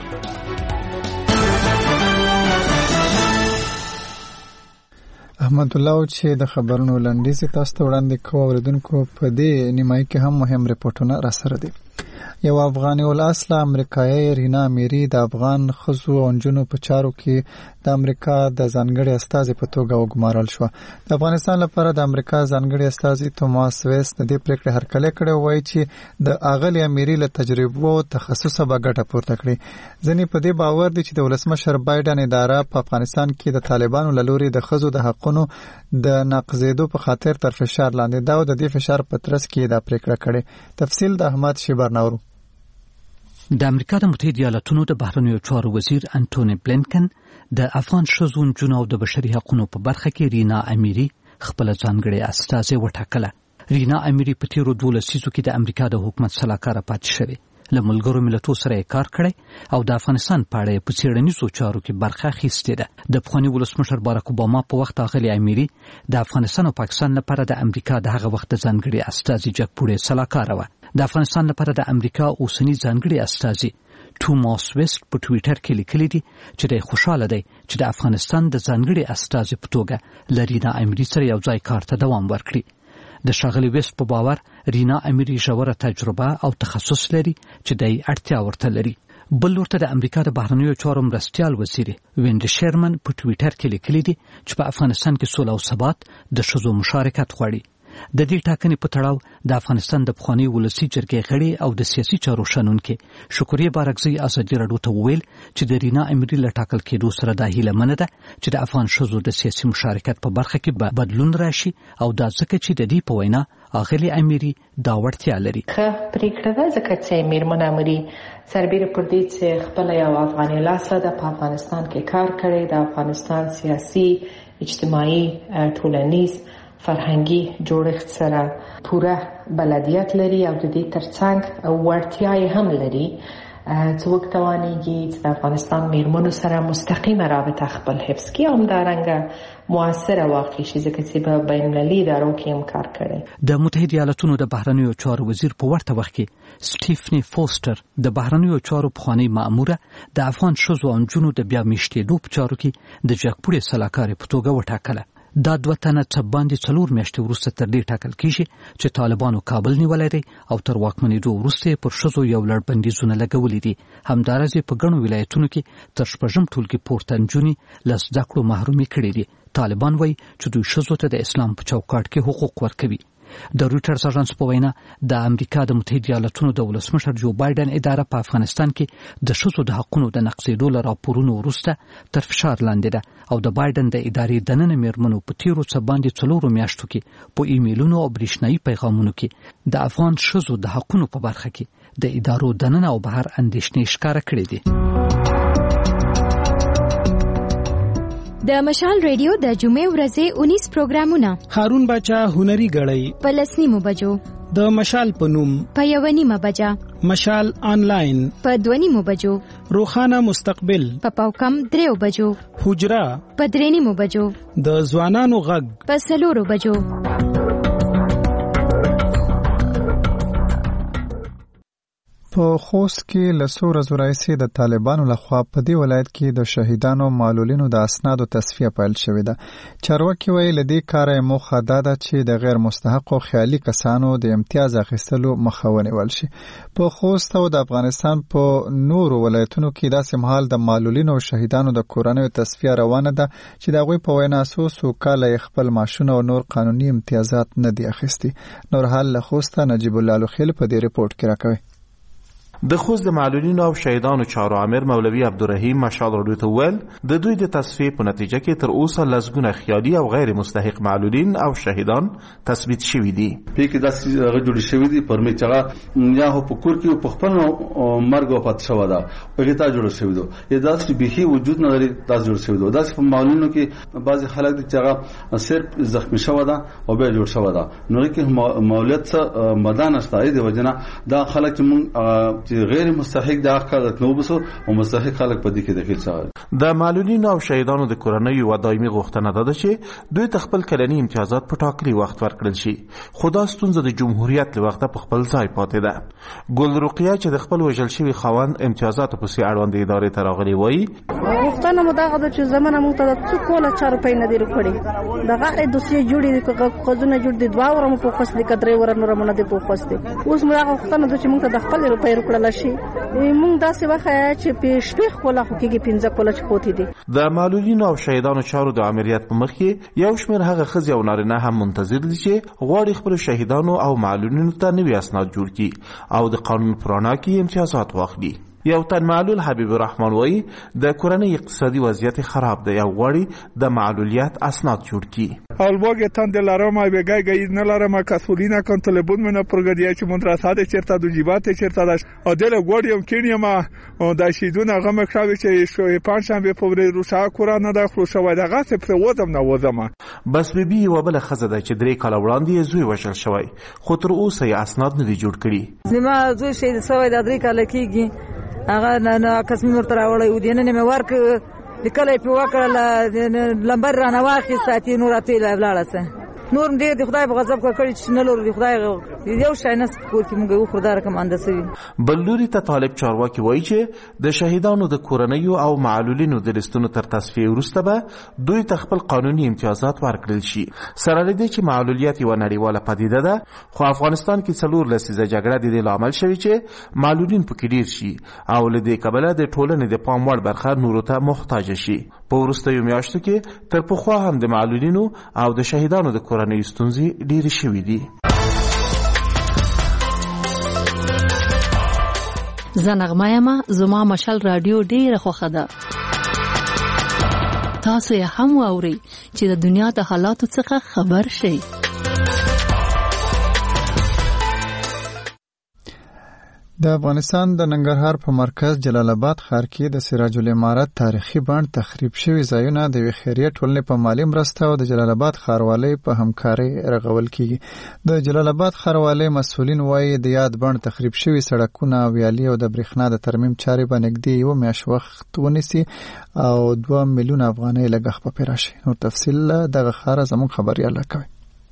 احمد الله چې د خبرونو لنډیز تاسو ته وړاندې کوو اوریدونکو په دې نیمایي کې هم مهم رپورټونه را سره دي. یو افغاني الاصله امریکایي رینا امیری د افغان خزو او نجونو په چارو کې د امریکا د ځانګړي استازي په توګه وګمارل شو. د افغانستان لپاره د امریکا ځانګړي استازي توماس ویس د دې پریکړې هرکلی کړی وایي چې د اغلی امیری له تجربو تخصص به ګټه پورته کړي. ځینې په دې باور دي چې د ولسمشر بایدن اداره په افغانستان کې د طالبانو له لوري د خزو د حقونو د ناقضېدو په خاطر تر فشار لاندې دا او د دې فشار په ترڅ کې دا پریکړه کړې. تفصیل د احمد شیبرناورو. د امریکا د متحده ایالاتونو د بهرنیو چارو وزیر انټونی بلینکن د افغان ښځو نجونو او د بشري حقوقو په برخه کې رینا امیری خپل ځانګړي استازي وټاکله. رینا امیری په تیرو دولس لسیزو کې د امریکا د حکومت سلاکار پاتې شوی. له ملګرو ملتونو سره کار کړی او د افغانستان په اړه په څېړنیزو چارو کې برخه اخیستې ده. د پخواني ولسمشر باراک اوباما په وخت اغلی امیری د افغانستان او پاکستان لپاره د امریکا د هغه وخت ځانګړي استازي جګپوړې سلاکار و. د افغانستان لپاره د امریکا اوسنی ځانګړي استازي توماس ویست په ټوئیټر کې لیکلي دي چې د خوشاله دی چې د افغانستان د ځانګړي استازي په توګه لرینا امیری سره یو ځای کار ته دوام ورکړي. د ښاغلي ویست په باور رینا امیری ژوره تجربه او تخصص لري چې د اړتیا ورته لري. بل ورته د امریکا د بهرنیو چارو مرستیال وزیر وینډ شیرمن په ټوئیټر کې لیکلي دي چې په افغانستان کې سوله او ثبات د ښځو مشارکت غواړي. د دې ټاکنې په تړاو د افغانستان د پخواني ولسی جرګې غړي او د سیاسي چارو شنونکي شکریه بارکزی ازادي راډیو ته ویل چې د رینا امیری له ټاکل کېدو سره د هیله مننه ده چې د افغان ښځو د سیاسي مشارکت په برخه کې بدلون راشي او دا ځکه چې د دې په وینا اغلی امیری دا وړتیا لري. خه پریکړه ده ځکه چې میرمن امیری سربېره پر دې چې خپل یو افغاني لاس ده په افغانستان کې کار کړی، د افغانستان سیاسي، اجتماعي، ټولنیز فرهنګي جوړښت سره پوره بلدیت لري او د دې ترڅنګ وړتیا هم لري څوک توانیږي چې د افغانستان میرمنو سره مستقیمه رابطه خپل حفظ کړي او همدارنګه موثره واقع شي ځکه چې په بین المللي ادارو کې هم کار کړی. د متحده ایالاتونو د بهرنیو چارو وزیر په ورته وخت کې سټیفنی فوستر د بهرنیو چارو پخوانی مأموره د افغان ښځو او نجونو د بیا میشتېدو په چارو کې د جګپوړې سلاکارې په توګه وټاکله. دا دوه تنه څه باندې څلور میاشتې وروسته تر دې ټاکل کیږي چې طالبانو کابل نیولی دی او تر واکمنېدو وروسته پر ښځو یو لړ بندیزونه لګولي دي. همداراز په ګڼو ولایتونو کې تر شپږم ټولګي پورته نجونې له زده کړو محرومې کړي دي. طالبان وایي چې دوی ښځو ته د اسلام په چوکاټ کې حقوق ورکوي. د رویټرز اژانس په وینا د امریکا د متحده ایالاتونو د ولسمشر جو بایدن اداره په افغانستان کې د ښځو د حقوقو د نقضېدو له راپورونو وروسته تر فشار لاندې ده او د بایدن د ادارې دننه میرمنو په تیرو څه باندې څلورو میاشتو کې په ایمیلونو او برېښنایي پیغامونو کې د افغان ښځو د حقوقو په برخه کې د ادارو دننه او بهر اندېښنې ښکاره کړې دي. د مشال ریډیو د جمعې ورځې اونیس پروګرامونه هارون باچا هنري غړی په لسنیمو بجو د مشال په نوم په یو نیمه بجه مشال آنلاین په دوه نیمو بجو روخانه مستقبل په پاوکم دریو بجو حجرا په درې نیمو بجو د ځوانانو غږ په څلورو بجو. په خوست کې له څو ورځو راهیسې د طالبانو لخوا په دې ولایت کې د شهیدانو معلولینو د اسنادو تصفیه پیل شوې ده. چارواکي وایي له دې کاره یې موخه دا ده چې د غیر مستحقو خیالي کسانو د امتیاز اخیستلو مخه ونیول شي. په خوست او د افغانستان په نورو ولایتونو کې داسې مهال د معلولینو او شهیدانو د کورنیو تصفیه روانه ده چې د هغوی په وینا څو څو کاله یې خپل معاشونه او نور قانوني امتیازات نه دي اخیستي. نور حال له خوسته نجیب الله لوخیل په دې ریپورت کې راکوي. د خوست د معلولینو او شهیدانو چارو امیر مولوي عبدالرحیم مشال راډیو ته ویل د دوی د تصفیې په نتیجه کې تر اوسه لسګونه خیالي او غیر مستحق معلولین او شهیدان تثبیت شوي دي. په کې داسې هغه جوړ شوي دي پرمې چې یا هو په کور کې په خپل مرګ وفات شوی ده هغه ته جوړ شوی دي یا داسې بهي وجود نه لري تاسو جوړ شوی دي. داسې په معلولینو کې بعضي خلک دي چې هغه صرف زخمی شوی ده او به جوړ شوی ده نو کې مولویت څخه مدان استای دی وجنه دا خلک چې مونږ غیر مستحق د حق نو بسو او مستحق خلک په دې کې داخل شوی. د معلولینو او شهیدانو د کورنۍ و دایمي غوښتنه ده چې دوی خپل کلنی امتیازات په ټاکلي وخت ورکړل شي. خدا ستونزه د جمهوریت له وخته په خپل ځای پاتې ده. ګل رقیه چې د خپل وژل شوی خاوند امتیازات په سي اړوند ادارې ته راغلي وایي غوښتنه مو دغه د چې زمونه موږ ته څو کوله چار په نه دی کړی دغه دوسیه جوړې د قزونه جوړ دي دوا ورم په خاص د کډرې ور نور مونږ د په خاص دي اوس موږ غوښتنه د چې موږ ته د خپل روپۍ ورکړل شي موږ داسې وخت چې په شپږ کوله خو کې پنځه کوله چې پوتې دي. د معلولینو او شهیدانو چارو د امریت په مخ کې یو شمېر هغه ښځې او نارینه هم منتظر دي چې غواړي خپل شهیدانو او معلولینو ته نوي اسناد جوړ کړي او د قانون په رڼا کې امتیازات واخلي. یو تن معلول حبیب الرحمن وایي د کورنۍ اقتصادي وضعیت خراب دی او غواړي د معلولیت اسناد جوړ کړي. الباگ تان دلارم بگای گید نلارم کسولینا کن تلبون من پروگدیه چه منترسات چرتا دو جیبات چرتا داشت آدل گواریم کنیم داشیدون اغم کشاوی چه شوی پانشن به پوری روشا کورا نداخلو شوی دغه سپر وزم نوزم. بس بیبی و بل خزده چې درې کاله وړاندې زوی وژل شوی خو تر اوسه یې اسناد نه دي جوړ کړي. زما زوی شهید شوی د درې کاله کېږي هغه نه قسم ورته راوړی و دې نن مې ورک لیکلی پې وکړله لمبر رانه واخېست ساتي نور اته یې ولاړه سه نور ډېر د خدای په غضب کړی چې نه لرو د خدای یو شی نه کور کې موږ وخورو دا رقم انده سوي. بل لوري ته طالب چارواکي وایي چې د شهیدانو د کورنیو او معلولینو د لیستونو تر تصفیې وروسته به دوی ته خپل قانوني امتیازات ورکړل شي. سره له دې چې معلولیت یوه نړیواله پدیده ده خو افغانستان کې څلور لسیزه جګړه د دې لامل شوې چې معلولین پکې ډېر شي او له دې کبله د ټولنې د پام وړ برخه نورو ته محتاج شي. په وروستیو میاشتو کې تر پخوا هم د معلولینو او د شهیدانو د کورنیو ستونزې ډېرې شوې دي. زه نغمه یم زما مشال راډیو ډېره خوښه ده. تاسو یې هم واورئ چې د دنیا د حالاتو څخه خبر شئ. د افغانستان د ننګرهار په مرکز جلال آباد ښار کې د سراج العمارت تاریخي بڼ تخریب شوي ځایونه د یوې خیریه ټولنې په مالي مرسته او د جلال آباد ښاروالۍ په همکارۍ رغول کیږي. د جلال آباد ښاروالۍ مسؤلین وایي د یاد بڼ تخریب شوي سړکونه، ویالې او د برېښنا د ترمیم چارې به نږدې یوه میاشت وخت ونیسي او دوه میلیونه افغانۍ لګښت به پرې راشي. نور تفصیل دغه ښاره زموږ خبریال کوي.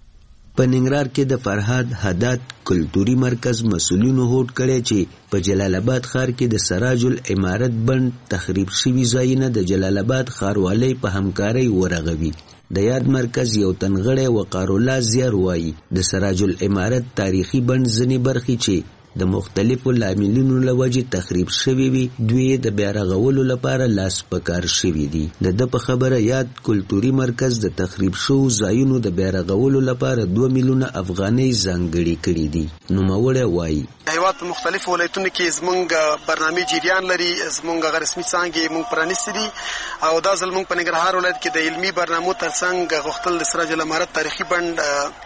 په ننګرهار کې د فرهاد حداد کلتوري مرکز مسؤلینو هوډ کړی چې په جلال آباد ښار کې د سراج العمارت بند تخریب شوي ځایونه د جلال آباد ښاروالۍ په همکارۍ ورغوي. د یاد مرکز یو تنغړی وقار الله زیار وایي د سراج العمارت تاریخي بند ځینې برخې چې د مختلفو لاملونو له وجې تخریب شوي وي دوی د بیا رغولو لپاره لاس په کار شوي دي. د ده په خبره یاد کلتوري مرکز د تخریب شوو ځایونو د بیا رغولو لپاره دوه میلیونه افغانۍ ځانګړي کړي دي. نوموړی وایي د هېواد په مختلفو ولایتونو کې زموږ برنامې جریان لري، زموږ هغه رسمي څانګې موږ پرانیستې دي او دا ځل موږ په ننګرهار ولایت کې د علمي برنامو ترڅنګ غوښتل د سراج العمارت تاریخي بند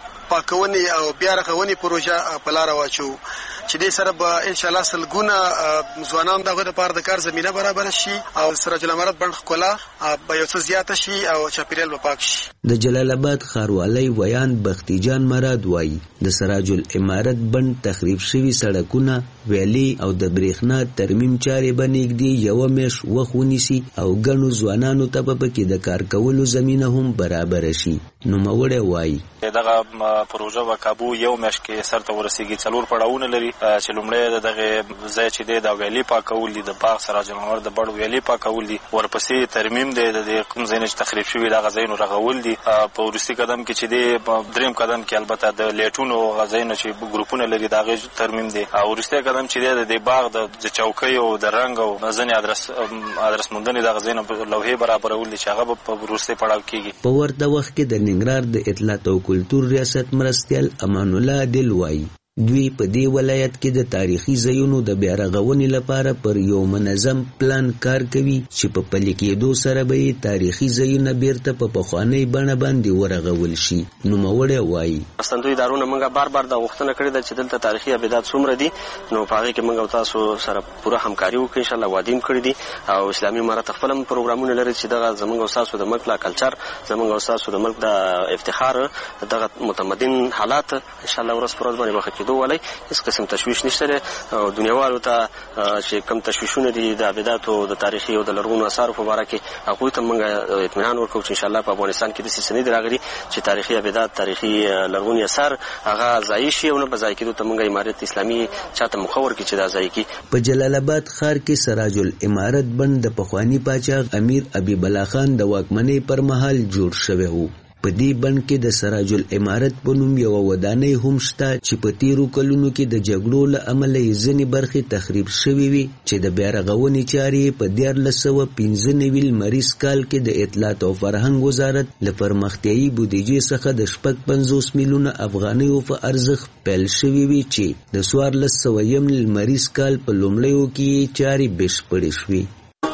پاکونې او بیا رغونې پروژه په لاره واچو چې دې سره به ان شاء الله سلګونه ځوانان دغه لپاره د کار زمينه برابر شي او سراج العمارت بند ښکلا به یو څه زیاته شي او چاپیریال به پاک شي. د جلال آباد ښاروالۍ ویان بختي جان مراد وایي د سراج العمارت بند تخریب شوي سړکونه، ویالې او د برېښنا ترمیم چارې به نږدې یوه میاشت وخت ونیسي او ګڼو ځوانانو ته به پکې د کار کولو زمینه هم برابر شي. نوموړی وایي دغه پروژه به کابو یو میاشت کې سرته ورسیږي. څلور پړاوونه لري چې لومړی د دغه ځای چې دی د ویالې پاکول دي، د باغ سراج العمارت د بڼ ویالې پاکول دي، ورپسې ترمیم دی د کوم ځایونه چې تخریب شوي دغه ځایونه رغول دي. په وروستي قدم کې چې دی دریم قدم کې البته د لیټونو هغه ځایونه چې ګروپونه لري د هغې ترمیم دی او وروستی قدم چې دی د دې باغ د چوکۍ او د رنګ او ځینې ادرس ادرس موندنې دغه ځایونه لوحې برابرول دي چې هغه به په وروستي پړاو کېږي. په ورته وخت کې د ننګرهار د اطلاعات او کلتور ریاست مرستیال امان الله عادل وایي دوی په دې ولایت کې د تاریخي ځایونو د بیا رغونې لپاره پر یو منظم پلان کار کوي چې په پلي کېدو سره به یې تاریخي ځایونه بیرته په پخوانۍ بڼه باندې ورغول شي. نوموړی وایي مرستندوی ادارونه موږ بار بار دا غوښتنه کړې ده چې دلته تاریخي ابدات څومره دي نو په هغې کې موږ تاسو سره پوره همکاري وکړو. انشاءالله وعده هم کړي دي او اسلامي امارت خپل هم پروګرامونه لري چې دغه زموږ او ستاسو د ملک لا کلچر، زموږ او ستاسو د ملک د افتخار، دغه متمدن حالات انشاءالله ورځ په ورځ باندې مخکې کېدو ولای هیڅ قسم تشویش نشته او دنیاوالو ته چې کم تشویشونه دي د عباداتو د تاریخي او د لرغونو اثارو په اړه کې هغوی ته موږ اطمینان ورکوو چې انشاءالله په افغانستان کې داسې څه نه دي راغلي چې تاریخي عبادات، تاریخي لرغوني اثار هغه ضایع شي او نه په ضایع کېدو ته موږ امارت اسلامي چاته مخه ورکړي چې دا ضایع کړي. په جلال آباد ښار کې سراج العمارت بند د پخواني پاچا امیر حبیب الله خان د واکمنۍ پر مهال جوړ شوی و. په دې بند کې د سراج العمارت په نوم یوه ودانۍ هم شته چې په تیرو کلونو کې د جګړو له امله یې ځینې برخې تخریب شوې وي چې د بیا رغونې چارې په دیارلس سوه پنځه نوي لمریز کال کې د اطلاعات او فرهنګ وزارت له پرمختیایي بودیجې څخه د شپږ پنځوس میلیونه افغانیو په ارزښت پیل شوې وي چې د څوارلس سوه یم لمریز کال په لومړیو کې چارې بشپړې شوې.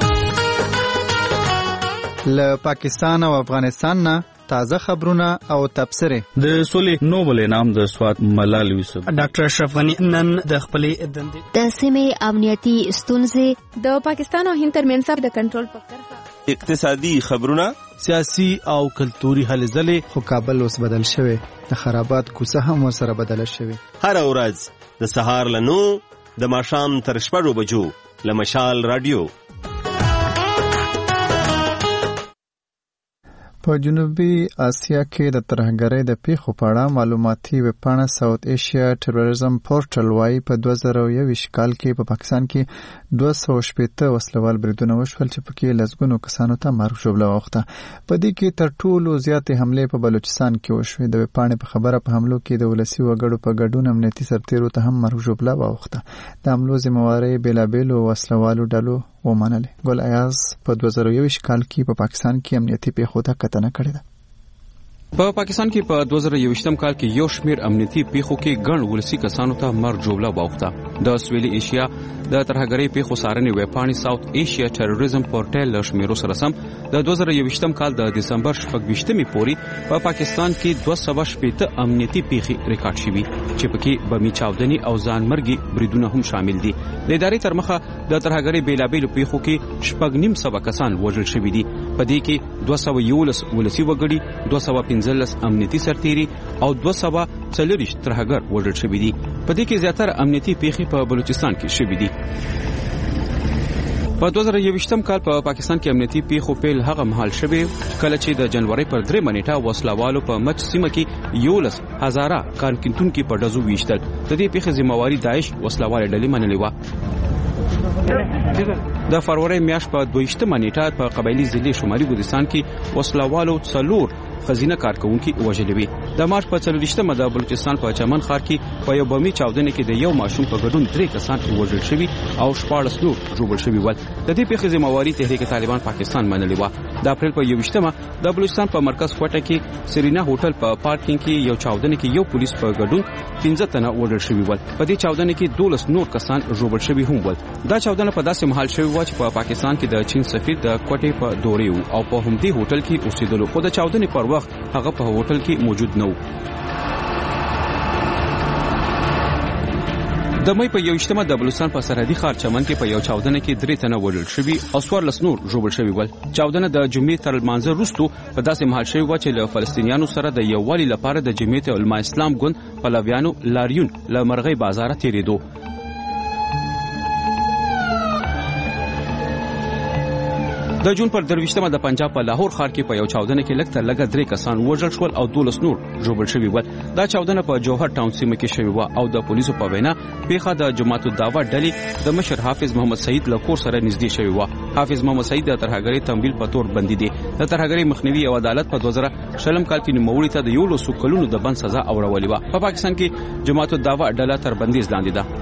له پاکستان او افغانستان نه تازه خبرونه او تبصرې. د سولې نوبل انعام د سوات ملال یوسف ډاکټر اشرف غنی نن د خپلې دندې د سیمې امنیتي ستونزې د پاکستان او هند ترمنځ د کنټرول په کرښه، اقتصادي خبرونه، سیاسي او کلتوري هلې ځلې. خو کابل اوس بدل شوی، د خرابات کوڅه هم ورسره بدله شوې. هر ورځ د سهار له نو د ماښام تر شپږو بجو له مشال رادیو. په جنوبي اسیا کې د ترهګرۍ د پیښو په اړه معلوماتي ویبپاڼه ساوت ایشیا ټیرریزم پورټل وایي په دوه زره یوویشت کال کې په پاکستان کې دوه سوه شپېته وسلوال بریدونه وشول چې پکې لسګونو کسانو ته مرګ ژوبله واوښته. په دې کې تر ټولو زیاتې حملې په بلوچستان کې وشوې. د ویبپاڼې په خبره په حملو کې د ولسي وګړو په ګډون امنیتي سرتیرو ته هم مرګ ژوبله واوښته. د حملو ذمهوارۍ بېلابېلو وسلوالو ډلو ومنلې. ګل ایاز په دوه زره یوویشت کال کې په پاکستان کې امنیتي پیښو ته کتنه کړې ده. په پاکستان کې په دوه زره یوویشتم کال کې یو شمېر امنیتي پیښو کې ګڼ ولسي کسانو ته مرګ جوړه واوښته. د سویلي ایشیا د ترهګرۍ پیښو څارنې ویبپاڼې ساوث ایشیا ټیرریزم پورټل له شمیرو سره سم د دوه زره یوویشتم کال د دسمبر شپږویشتمې پورې په پاکستان کې دوه سوه شپېته امنیتي پیښې ریکارډ شوي چې پکې بمي چاودنې او ځانمرګي بریدونه هم شامل دي. د ادارې تر مخه د ترهګرۍ بیلابیلو پیښو کې شپږ نیم سوه کسان وژل شوي دي. په دې کې دوه سوه یولس ولسي وګړي، دوه سوه پنځلس امنیتي سرتیري او دوه سوه څلوېښت ترهګر وژل شوي دي. په دې کې زیاتره امنیتي پیښې په بلوچستان کې شوي دي. په دوه زره یوویشتم کال په پاکستان کې امنیتي پیښو پیل هغه مهال شوی کله چې د جنوري پر درې نیټه وسلوالو په مچ سیمه کې یولس هزاره کارکونکو په ډزو ویشتل. د دې پیښې ذمہواری داعش وسلوال ډلې منلې و. د فروری میاشت په دویشتمه نیټه په قبایلی ضلع شمالي ګلستان کې وسلوالو څلور خزینه کارکونکو وژلې وي. د مارچ په څلوېښتمه د بلوچستان په چمن ښار کې په یو بمي چاودنې کې د یو ماشوم په ګډون درې کسان وژل شوي او شپاړس نور ژوبل شوي ول. د دې پیښې ذمہواری تحریک طالبان پاکستان منلې و. د اپریل په یوویشتمه د بلوچستان په مرکز کوټه کې سرینا هوټل په پارکینګ کې یو چاودنې کې یو پولیس په ګډون پنځه تنه وژل شوي ول. په دې چاودنې کې دولس نور کسان ژوبل شوي هم ول. دا چاودنه په داسې مهال شوی و چې په پاکستان کې د چین سفیر د کوټې په دورې وو او په همدې هوټل کې اوسېدلو. خو د چاودنې پر وخت هغه په هوټل کې موجود نه و. د مې په یوویشتمه د بلوچستان په سرحدي ښار چمن کې په یو چاودنه کې درې تنه وژل شوي او څوارلس نور ژوبل شوي ول. چاودنه د جمعې تر لمانځه وروسته په داسې مهال شوی و چې له فلسطینیانو سره د یووالي لپاره د جمعیت علما اسلام ګوند پلویانو لاریون له مرغۍ بازار تیریدو. د جون پر درویشتمه د پنجاب په لاهور ښار کې په یو چاودنه کې لږ تر لږه درې کسان وژل شول او دولس نور ژوبل شوي ول. دا چاودنه په جوهر ټاون سیمه کې شوې وه او د پولیسو په وینا پیښه د جماعت الدعوه ډلې د مشر حافظ محمد سعید له کور سره نږدې شوې وه. حافظ محمد سعید د ترهګرۍ تمویل په تور بندي دي. د ترهګرۍ مخنیوي او عدالت په دوه زره شلم کال کې نوموړي ته د یولسو کلونو د بند سزا اورولې وه. په پاکستان کې جماعت الدعوه ډله تر بندیز لاندې ده.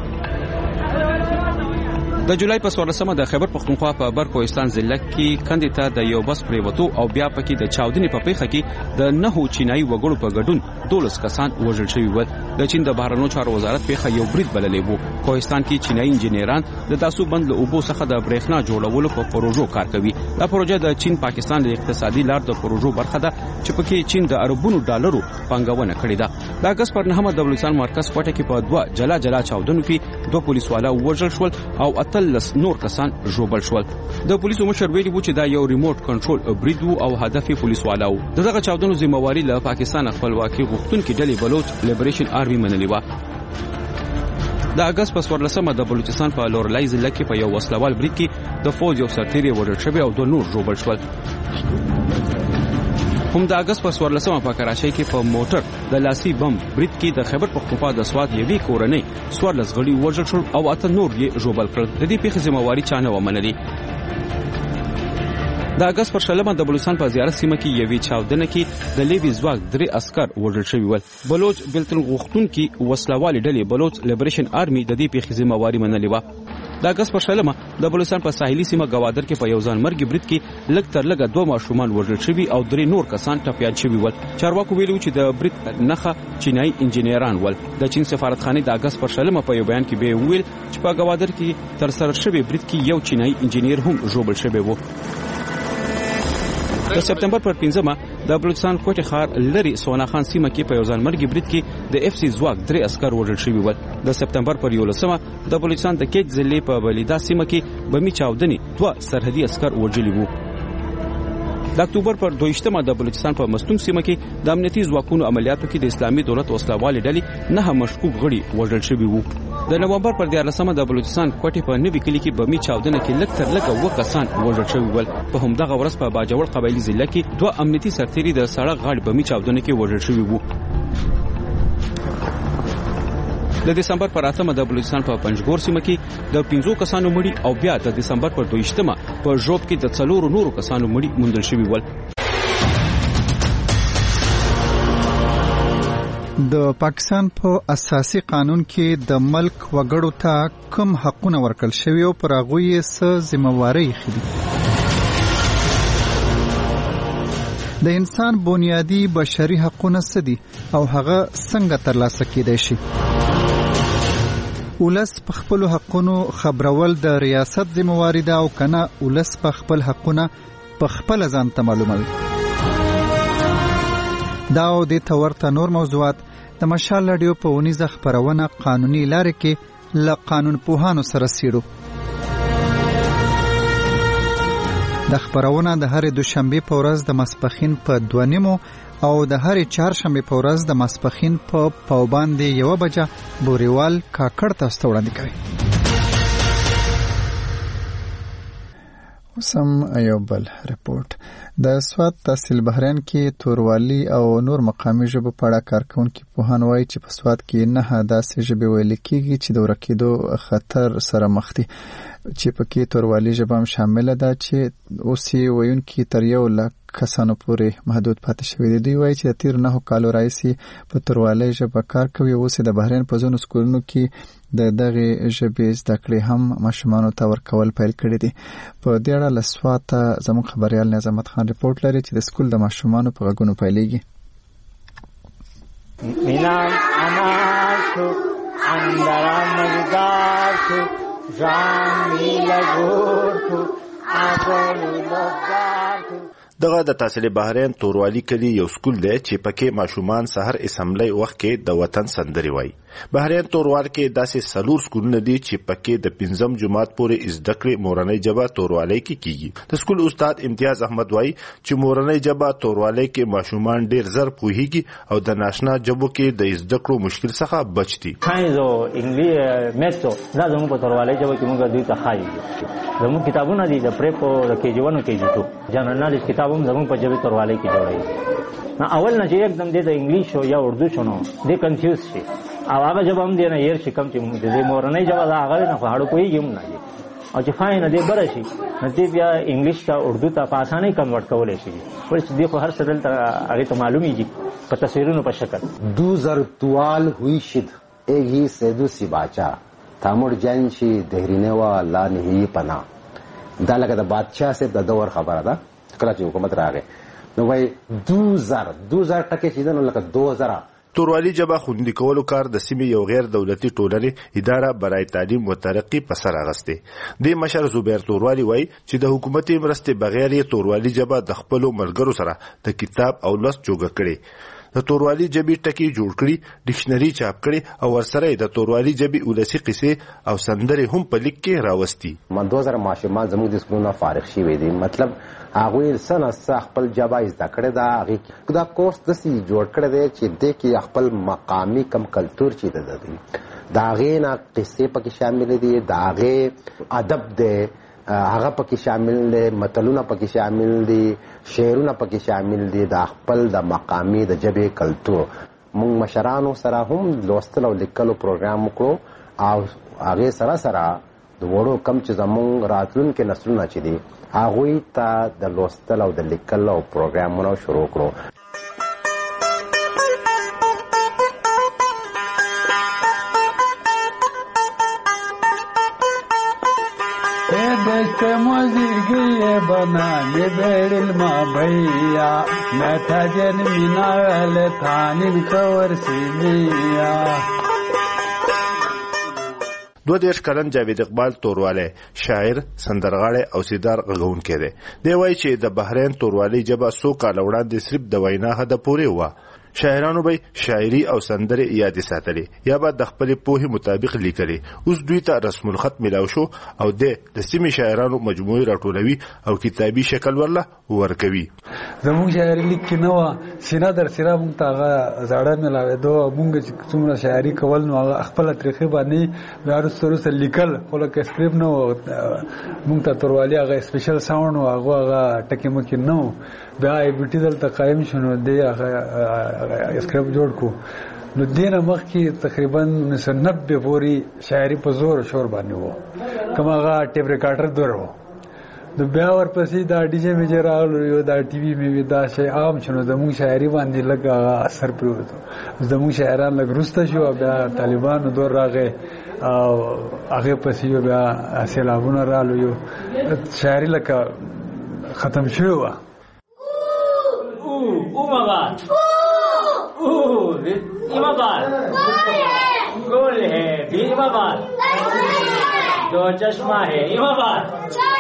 د جولای په څوارلسمه د خیبر پختونخوا په بر کوهستان ضلع کې کندې ته د یو بس پریوتو او بیا پکې د چاودنې په پیښه کې د نهو چینایي وګړو په ګډون دولس کسان وژل شوي ول. د چین د بهرنیو چارو وزارت پیښه یو برید بللې وو. کوهستان کې چینایي انجینران د تاسو بند له اوبو څخه د برېښنا جوړولو په پروژو کار کوي. دا پروژه د چین پاکستان د اقتصادي لار د پروژو برخه ده چې پکې چین د اربونو ډالرو پانګونه کړې ده. د اگست پر نهمه د بلوچستان مرکز کوټه کې په دوه جلا جلا چاودنو کې دوه پولیسوالا وژل شول او اتلس نور کسان ژوبل شول. د پولیسو مشر ویلي وو چې دا یو ریموټ کنټرول برید وو او هدف یې پولیسوالا وو. دغه چاودنو ذمہواری له پاکستان خپلواکي غوښتونکي ډلې بلوچ لیبریشن آرمي منلې وه. د اگست په څوارلسمه د بلوچستان په لورلای ضلع کې په یو وسلوال برید کې د فوج یو سرتیری وژل شوی او دوه نور ژوبل شول. هم د اگست په څوارلسمه په کراچۍ کې په موټر د لاسي بم برید کې د خیبر پختونخوا د سواد یوې کورنۍ څوارلس غړي وژل شول او اته نور یې ژوبل کړل. د دې پیښې ذمہواری چا نه ومنلې. د اگست پر شلمه د بلوچستان په زیارت سیمه کې یوې چاودنه کې د لیبي ځواک درې عسکر وژل شوي ول. بلوچ بلتن غوښتونکي وسلوالې ډلې بلوچ لیبریشن آرمي د دې پیښې ذمہواری منلې وه. د اگست پر شلمه د بلوچستان په ساحلي سیمه گوادر کې په یو ځانمرګي برید کې لږ تر لږه دوه ماشومان وژل شوي او درې نور کسان ټپیان شوي ول. چارواکو ویلي چې د برید نښه چینایي انجینران ول. د چین سفارتخانې د اگست پر شلمه په یو بیان کې به ویل چې په گوادر کې تر سره شوی برید کې یو چینایي انجینر هم ژوبل شوی و. د سپتمبر پر پنځمه د بلوچستان کوټه ښار لري سونا خان سیمه کې په یو ځانمرګي برید کې د اف سی ځواک درې عسكر وژل شوي ول. د سپتمبر پر یولسمه د بلوچستان د کیچ ضلع په بلیدا سیمه کې بمي چاودنې دوه سرحدي عسكر وژلي وو. د اکتوبر پر دویشتمه د بلوچستان په مستونګ سیمه کې د امنیتي ځواکونو عملیاتو کې د اسلامي دولت وسلوالې ډلې نه مشکوک غړي وژل شوي وو. د نومبر پر دیارلسمه د بلوچستان کوټې په نوي کلی کې بمي چاودنه کې لږ تر لږه اووه کسان وژل شوي ول. په همدغه ورځ په باجوړ قبایلي ضلع کې دوه امنیتي سرتیري د سړک غاړې بمي چاودنه کې وژل شوي وو. د دسمبر پر اتمه د بلوچستان په پنجګور سیمه کې د پنځو کسانو مړي او بیا د دسمبر پر دویشتمه په ژوب کې د څلورو نورو کسانو مړي موندل شوي ول. د پاکستان په اساسي قانون کې د ملک وګړو ته کوم حقونه ورکړل شوي او پر هغوی څه ذمہواری خېدي. د انسان بنیادی بشري حقونه څه دي او هغه څنګه ترلاسه کېدای شي. ولس په خپل حقونو خبرول د ریاست ذمہواری ده او کنه ولس په خپل حقونه په خپل ځان ته معلوموي. دا او د تورته نور موضوعات د مشال رادیو په ونیزه خبرونه قانوني لارې کې له قانون پوهانو سره سیرو. د خبرونه د هر دوشنبه په ورځ د ماسپخین په دوه نیمو او د هر چهارشنبه په ورځ د ماسپخین په پاوباندې یو بجه بوريوال کاکړ تاسو ته وړاندې کوي. وسم ایوبل رپورت. د سواد تحصیل بحرین کې توروالي او نور مقامي ژبو په اړه کارکونکي پوهان وایي چې په سواد کې نه داسې ژبې ویل کېږي چې د ورکېدو خطر سره مخ دي، چې پکې توروالي ژبه هم شامل ده چې اوس یې ویونکي تر یو لک کسانو پورې محدود پاتې شوی دی. دوی وایي چې د تیر نهو کالو راهیسې په توروالي ژبه کار کوي. اوس د بحرین په ځینو سکولونو کې د دغه ژبې زده کړې هم ماشومانو ته ورکول پیل کړي دي. په دې اړه له سواته زموږ خبريال نظامت خان ریپورت لري چې د سکول د ماشومانو په غږونو پیلېږي. مینام اناسو اندرام مزدارسو ژامی لګورتو اګولو لګارتو. دغه د تحصیل بحرین توروالي کلی یو سکول دی چې پکې ماشومان سحر اسمبلی وخت کې د وطن سندري وایي. بحرین توروال کې داسې سلور سکولونه دي چې پکې د پنځم جماعت پورې زده کړې مورنۍ ژبه توروالي کې کیږي. د سکول استاد امتیاز احمد وایي چې مورنۍ ژبه توروالي کې ماشومان ډیر زر پوهیږي او د ناشنا ژبو کې د زده کړو مشکل څخه بچ دي. ساينس او انګلیسي میتھو دا زموږ په توروالي ژبه کې موږ دوی ته خایي. زموږ کتابونه دي د پریپ او د کېجی ون او کېجی ټو جنرال نالج کتابونه زموږ په ژبه توروالي کې جوړوي. نه اول نه چې एकदम د انګلیش او یا اردو شنو دې کنفیوز شي او هغه ژبه هم دی نه ير شي کم چې موږ دې مورنۍ ژبه دا هغه نه هاړو کویږي موږ نه او چې فاین دې بره شي نو دې بیا انګلیش ته اردو ته په اسانۍ کنورټ کولای شي. ورڅ دې خو هر څه دلته هغه ته معلومیږي په تصویرونو په شکل. دو زر توال ہوئی شد ایگی سیدو سی باچا تامور جنشي دهرینه وا لا نه پنا. دا لکه د بادشاہ سے د دور خبره ده کله چې حکومت راغی نو وای دو زر دو زر ټکه چې نو لکه دو زر. توروالي ژبه خوندي کولو کار د سیمې یو غیر دولتي ټولنې اداره برای تعلیم و ترقی په سر اغسته. د مشر زبیر توروالي وای چې د حکومتي مرستې بغیر یې توروالي ژبه د خپل ملګرو سره د کتاب او لوست جوړ کړي. د توروالي ژبې ټکی جوړ کړي، ډکشنری چاپ کړي او ورسره د توروالي ژبې ولسی قصې او سندرې هم په لیک کې راوستي. من دو هزار ماشومان زموږ د سکولونو فارغ شوي دي. مطلب هغه سنه خپل ژبه زده کړې دا هغه دا کورس د سی جوړ کړی دی چې د کې خپل مقامی کم کلچر چې د دي دا غینا قصې پکې شامل دي، دا غي ادب دی هغه پکې شامل دي، متلونه پکې شامل دي، شعرونه پکې شامل دي، د خپل د مقامی د ژبې کلچر. موږ مشرانو سره هم لوستل او لیکلو پروګرام وکړو او هغه سره سره د وړو کم چې زموږ راتلونکي نسلونه چې دي هغوی ته د لوستل او د لیکلو پروګرامونه شروع کړو. دشت موزیگی بنالی بیر الما بھیا میں تھا جن منال تھانین کور سینیا. دو دیش کلن جاوید اقبال توروالی شاعر، سندرغاړی او سیدار غږونکی دی. دی وایي چې د بحرین توروالي ژبه څو کاله وړاندې صرف د وینا حده پورې وه. شاعرانو به شاعري او سندرې یادې ساتلې یا به د خپلې پوهې مطابق لیکلې. اوس دوی ته رسم الخط میلاو شو او د د سیمې شاعرانو مجموعې راټولوي او کتابي شکل ورله ورکوي. زموږ شاعري لیک کې نه وه، سینه در سینه موږ ته هغه زاړه میلاوېدو. موږ چې څومره شاعري کول نو هغه خپله طریقې باندې بیا وروسته وروسته لیکل، خو لکه سکریپ نه و. موږ ته توروالي هغه سپیشل ساوند و، هغه هغه ټکي مکې نه و. بیا ای بي ټي دلته قایم شو نو دی هغه سکریپ جوړ کو. نو دې نه مخکې تقریبا انیس سو نبے پورې شاعري په زور شور باندې و، کوم هغه ټیپ ریکارډر دور و. نو بیا ورپسې دا ډي جے میجر راغلو، یو دا ټي وي مې دا شی عام شنو. زموږ شاعري باندې لږ اثر پرېوت، زموږ شاعران لږ وروسته شو. بیا طالبانو دور راغی او هغې پسې یو بیا سیلابونه رالو، یو شاعري لکه ختم شوې وه. اوما بار او ایما بار گل ہے بیما بار دو چشمہ ہے ایما بار.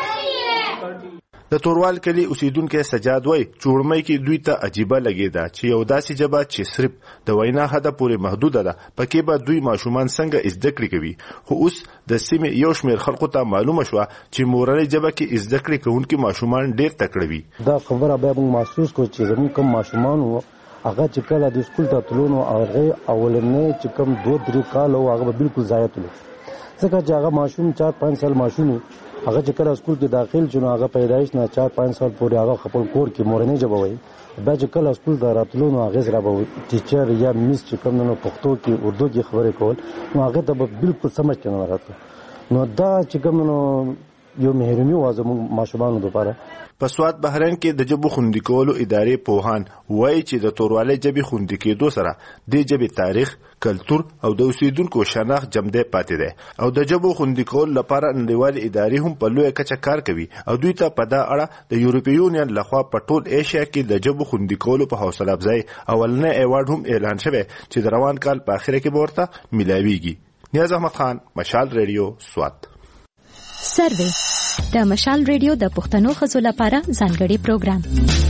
د توروال کلی اوسیدونکو سجاد وای چوړمۍ کې دوی ته عجیبه لګیدا چې یو داسې جبه چې صرف د وینا حد پورې محدود ده پکې به دوی ماشومان څنګه زده کړې کوي. خو اوس د سیمې یو شمېر خلکو ته معلومه شوه چې مورنۍ جبه کې زده کړې کوونکي ماشومان ډېر تکړه وي. دا خبره به موږ محسوس کړو چې زموږ کوم ماشومان وو هغه چې کله د سکول ته تلو نو هغه اولنې چې کوم دوه درې کال وو هغه بالکل ضایع تلو ځکه چې هغه ماشوم چار پنځه سال ماشوم هغه چې کله سکول کې داخل شو نو هغه پیدایش نه چار پنځه سال پورې هغه خپل کور کې مورنۍ ژبه وایي. بیا چې کله سکول ته راتلو نو هغې سره به ټیچر یا میس چې کوم نو پښتو کې اردو کې خبرې کول نو هغې ته به بالکل سمجھ کې نه راته. نو دا چې کوم نو یو مهرباني وه زموږ ماشومانو دپاره. په سوات بحرین کې د ژبو خوندي کولو ادارې پوهان وایي چې د توروالۍ ژبې خوندي کېدو سره د ژبې تاریخ، کلتور او د اوسیدونکو شناخت جمدی پاتې دی او د ژبو خوندي کولو لپاره نړیوالې ادارې هم په لویه کچه کار کوي او دوی ته په دا اړه د یورپي یونین لخوا په ټول ایشیا کې د ژبو خوندي کولو په حوصله افزایي اولنی ایوارډ هم اعلان شوی چې د روان کال په اخره کې به ورته میلاویږي. نیاز احمد خان، مشال ریډیو، سوات. سروې د مشال ریډیو د پښتنو ښځو لپاره ځانګړي پروګرام.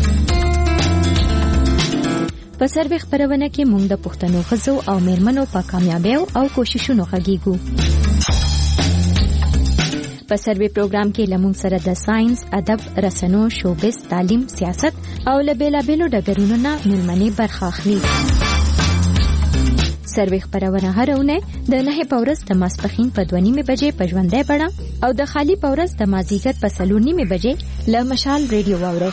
په سروې خپرونه کې موږ د پښتنو ښځو او میرمنو په کامیابیو او کوششونو غږیږو. په سروې پروګرام کې له موږ سره د ساينس، ادب، رسنو، شوبز، تعلیم، سیاست او له بیلابیلو ډګرونو نه میلمنې برخه اخلي. سروې خپرونه هر اونۍ د نهه په ورځ د ماسپښین په دوه نیمې بجې په ژوندۍ بڼه او د خالي په ورځ د مازدیګر په څلور نیمې بجې له مشال ریډیو واورئ.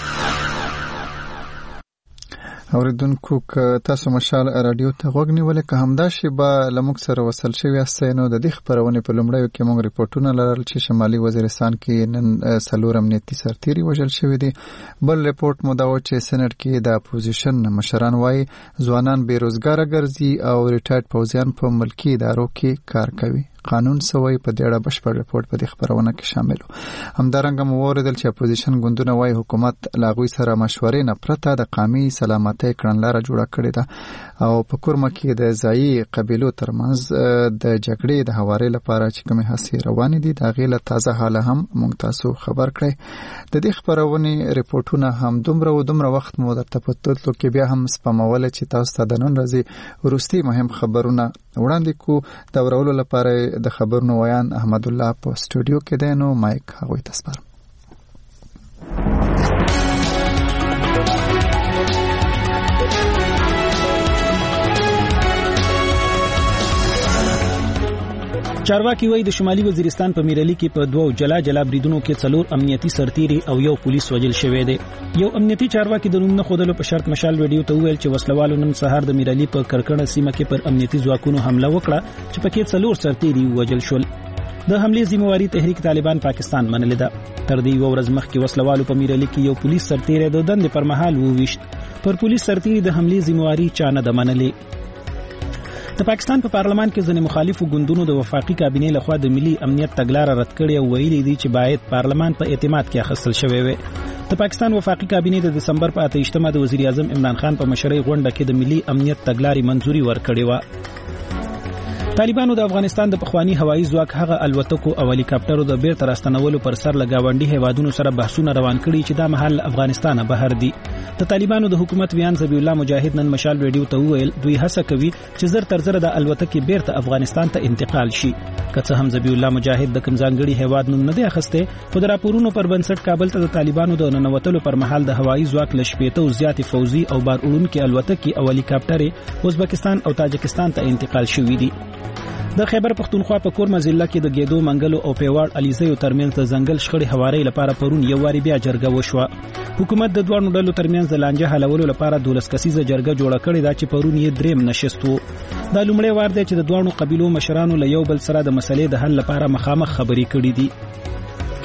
اوریدونکو که تاسو مشال رادیو ته غوږ نیولې که همدا شیبه له موږ سره وصل شوي یاستئ نو د دې خپرونې په لومړیو کې موږ ریپورټونه لرل چې شمالي وزیرستان کې نن څلور امنیتي سرتیري وژل شوي دي. بل ریپورټ مو دا و چې سینټ کې د اپوزیشن مشران وایي ځوانان بېروزګاره ګرځي او ریټایرډ پوځیان په ملکي ادارو کې کار کوي. قانون سوی په دې اړه بشپړ ریپورت په دې خبرونه کې شامل و. همدارنګه مو اوریدل چې اپوزیشن ګوندونه وایي حکومت له هغوی سره مشورې نه پرته د قومي سلامتۍ کړنلاره جوړه کړې ده او په کورمه کې د ځایي قبیلو ترمنځ د جګړې د هوارۍ لپاره چې کومې هڅې روانې دي د هغې له تازه حاله هم موږ تاسو خبر کړئ. د دې خپرونې ریپورټونه هم دومره و دومره وخت مو درته په تلو کې بیا هم سپموله چې تاسو ته د نن ورځې وروستي مهم خبرونه وړاندې کو. د اورولو لپاره د خبرونو ویان احمد الله په سټوډیو کې دی نو مایک هغوی ته سپارم. چارواکي وایي د شمالي وزیرستان په میرلی کې په دوه جلا جلا بریدونو کې څلور امنیتي سرتیري او یو پولیس وژل شوی دی. یو امنیتي چارواکي د نوم نه خودلو په شرط مشال ویډیو ته ویل چې وسلوالو نن سهار د میرلی په کرکړه سیمه کې پر امنیتي ځواکونو حمله وکړه چې پکې څلور سرتیري وژل شول. د حملې ذمہواری تحریک طالبان پاکستان منلې ده. تر دې یو ورځ مخکې وسلوالو په میرلی کې یو پولیس سرتیری د دندې پر مهال وویشت. پر پولیس سرتیری د حملې ذمہواری چا نه ده منلې. د پاکستان په پارلمان کې ځینې مخالفو ګوندونو د وفاقي کابینې لخوا د ملي امنیت تګلاره رد کړې او ویلي دي چې باید پارلمان په اعتماد کې اخیستل شوی وي. د پاکستان وفاقي کابینې د دسمبر په اته ویشتمه د وزیر اعظم عمران خان په مشرۍ غونډه کې د ملي امنیت تګلارې منځوري ورکړې وه. طالبانو د افغانستان د پخوانی هوایي ځواک هغه الوتکو او هلیکاپټرو د بیرته راستنولو پر سر له گاونډي هیوادونو سره بحثونه روان کړي چې دا مهال افغانستان بهر دي. د طالبانو د حکومت ویان ذبیح الله مجاهد نن مشال ریډیو ته وویل دوی هڅه کوي چې زر تر زر د الوتکې بیرته افغانستان ته انتقال شي. که څه هم ذبیح الله مجاهد د کوم ځانګړي هیواد نوم نه دی اخیستی خو د راپورونو پر بنسټ کابل ته د طالبانو د ننوتلو پر مهال د هوایي ځواک له شپېته او زیاتې فوزي او بار وړونکي الوتکې او هلیکاپټرې ازبکستان او تاجکستان ته انتقال شوي دي. د خیبر پختونخوا په کورمه ضلع کې د ګیدو منګلو او پیواړ علیزیو ترمنځ د ځنګل شخړې هوارۍ لپاره پرون یو واری بیا جرګه وشوه. حکومت د دوه ډلو ترمنځ د لانجه حلولو لپاره دولس کسیزه جرګه جوړه کړې ده چې پرون یې دریم نشست وو. دا لومړی وار دی چې د دوه قبیلو مشرانو له یو بل سره د مسلې د حل لپاره مخامخ خبرې کړې دي.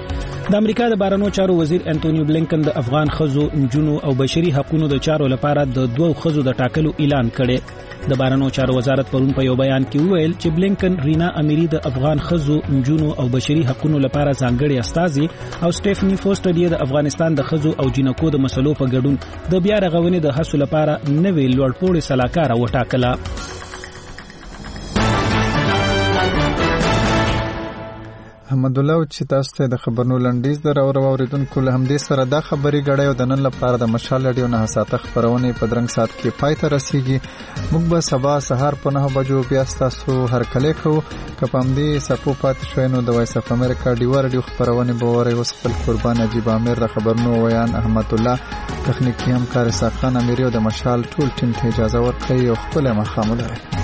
د امریکا د بهرنیو چارو وزیر انټونیو بلینکن د افغان ښځو، نجونو او بشري حقوقو د چارو لپاره د دوو ښځو د ټاکلو اعلان کړي. د بهرنیو چارو وزارت پرون په یو بیان کې وویل چې بلینکن رینا امیری د افغان ښځو، نجونو او بشري حقوقو لپاره ځانګړي استازي او سټیفنی فوسټر د افغانستان د ښځو او جنکو د مسلو په ګډون د بیا رغونې د هڅو لپاره نوې لوړپوړې سلاکاره وټاکله. احمد الله چې تاسو ته د خبرونو لنډیز در او اوریدونکو له همدې سره دا خبري غړې او د نن لپاره د مشال رادیو نه ساته خبرونه په درنګ سات کې پای ته رسیدي. موږ به سبا سهار په نه بجو بیا تاسو هر کله کو کپم دې سپو پات شوینو د وایس اف امریکا ډیور رادیو خبرونه به وره اوس خپل قربان عجیب امیر د خبرونو ویان احمد الله تخنیکی همکار ساخان امیری او د مشال ټول ټیم ته اجازه ورکړي او خپل مخامله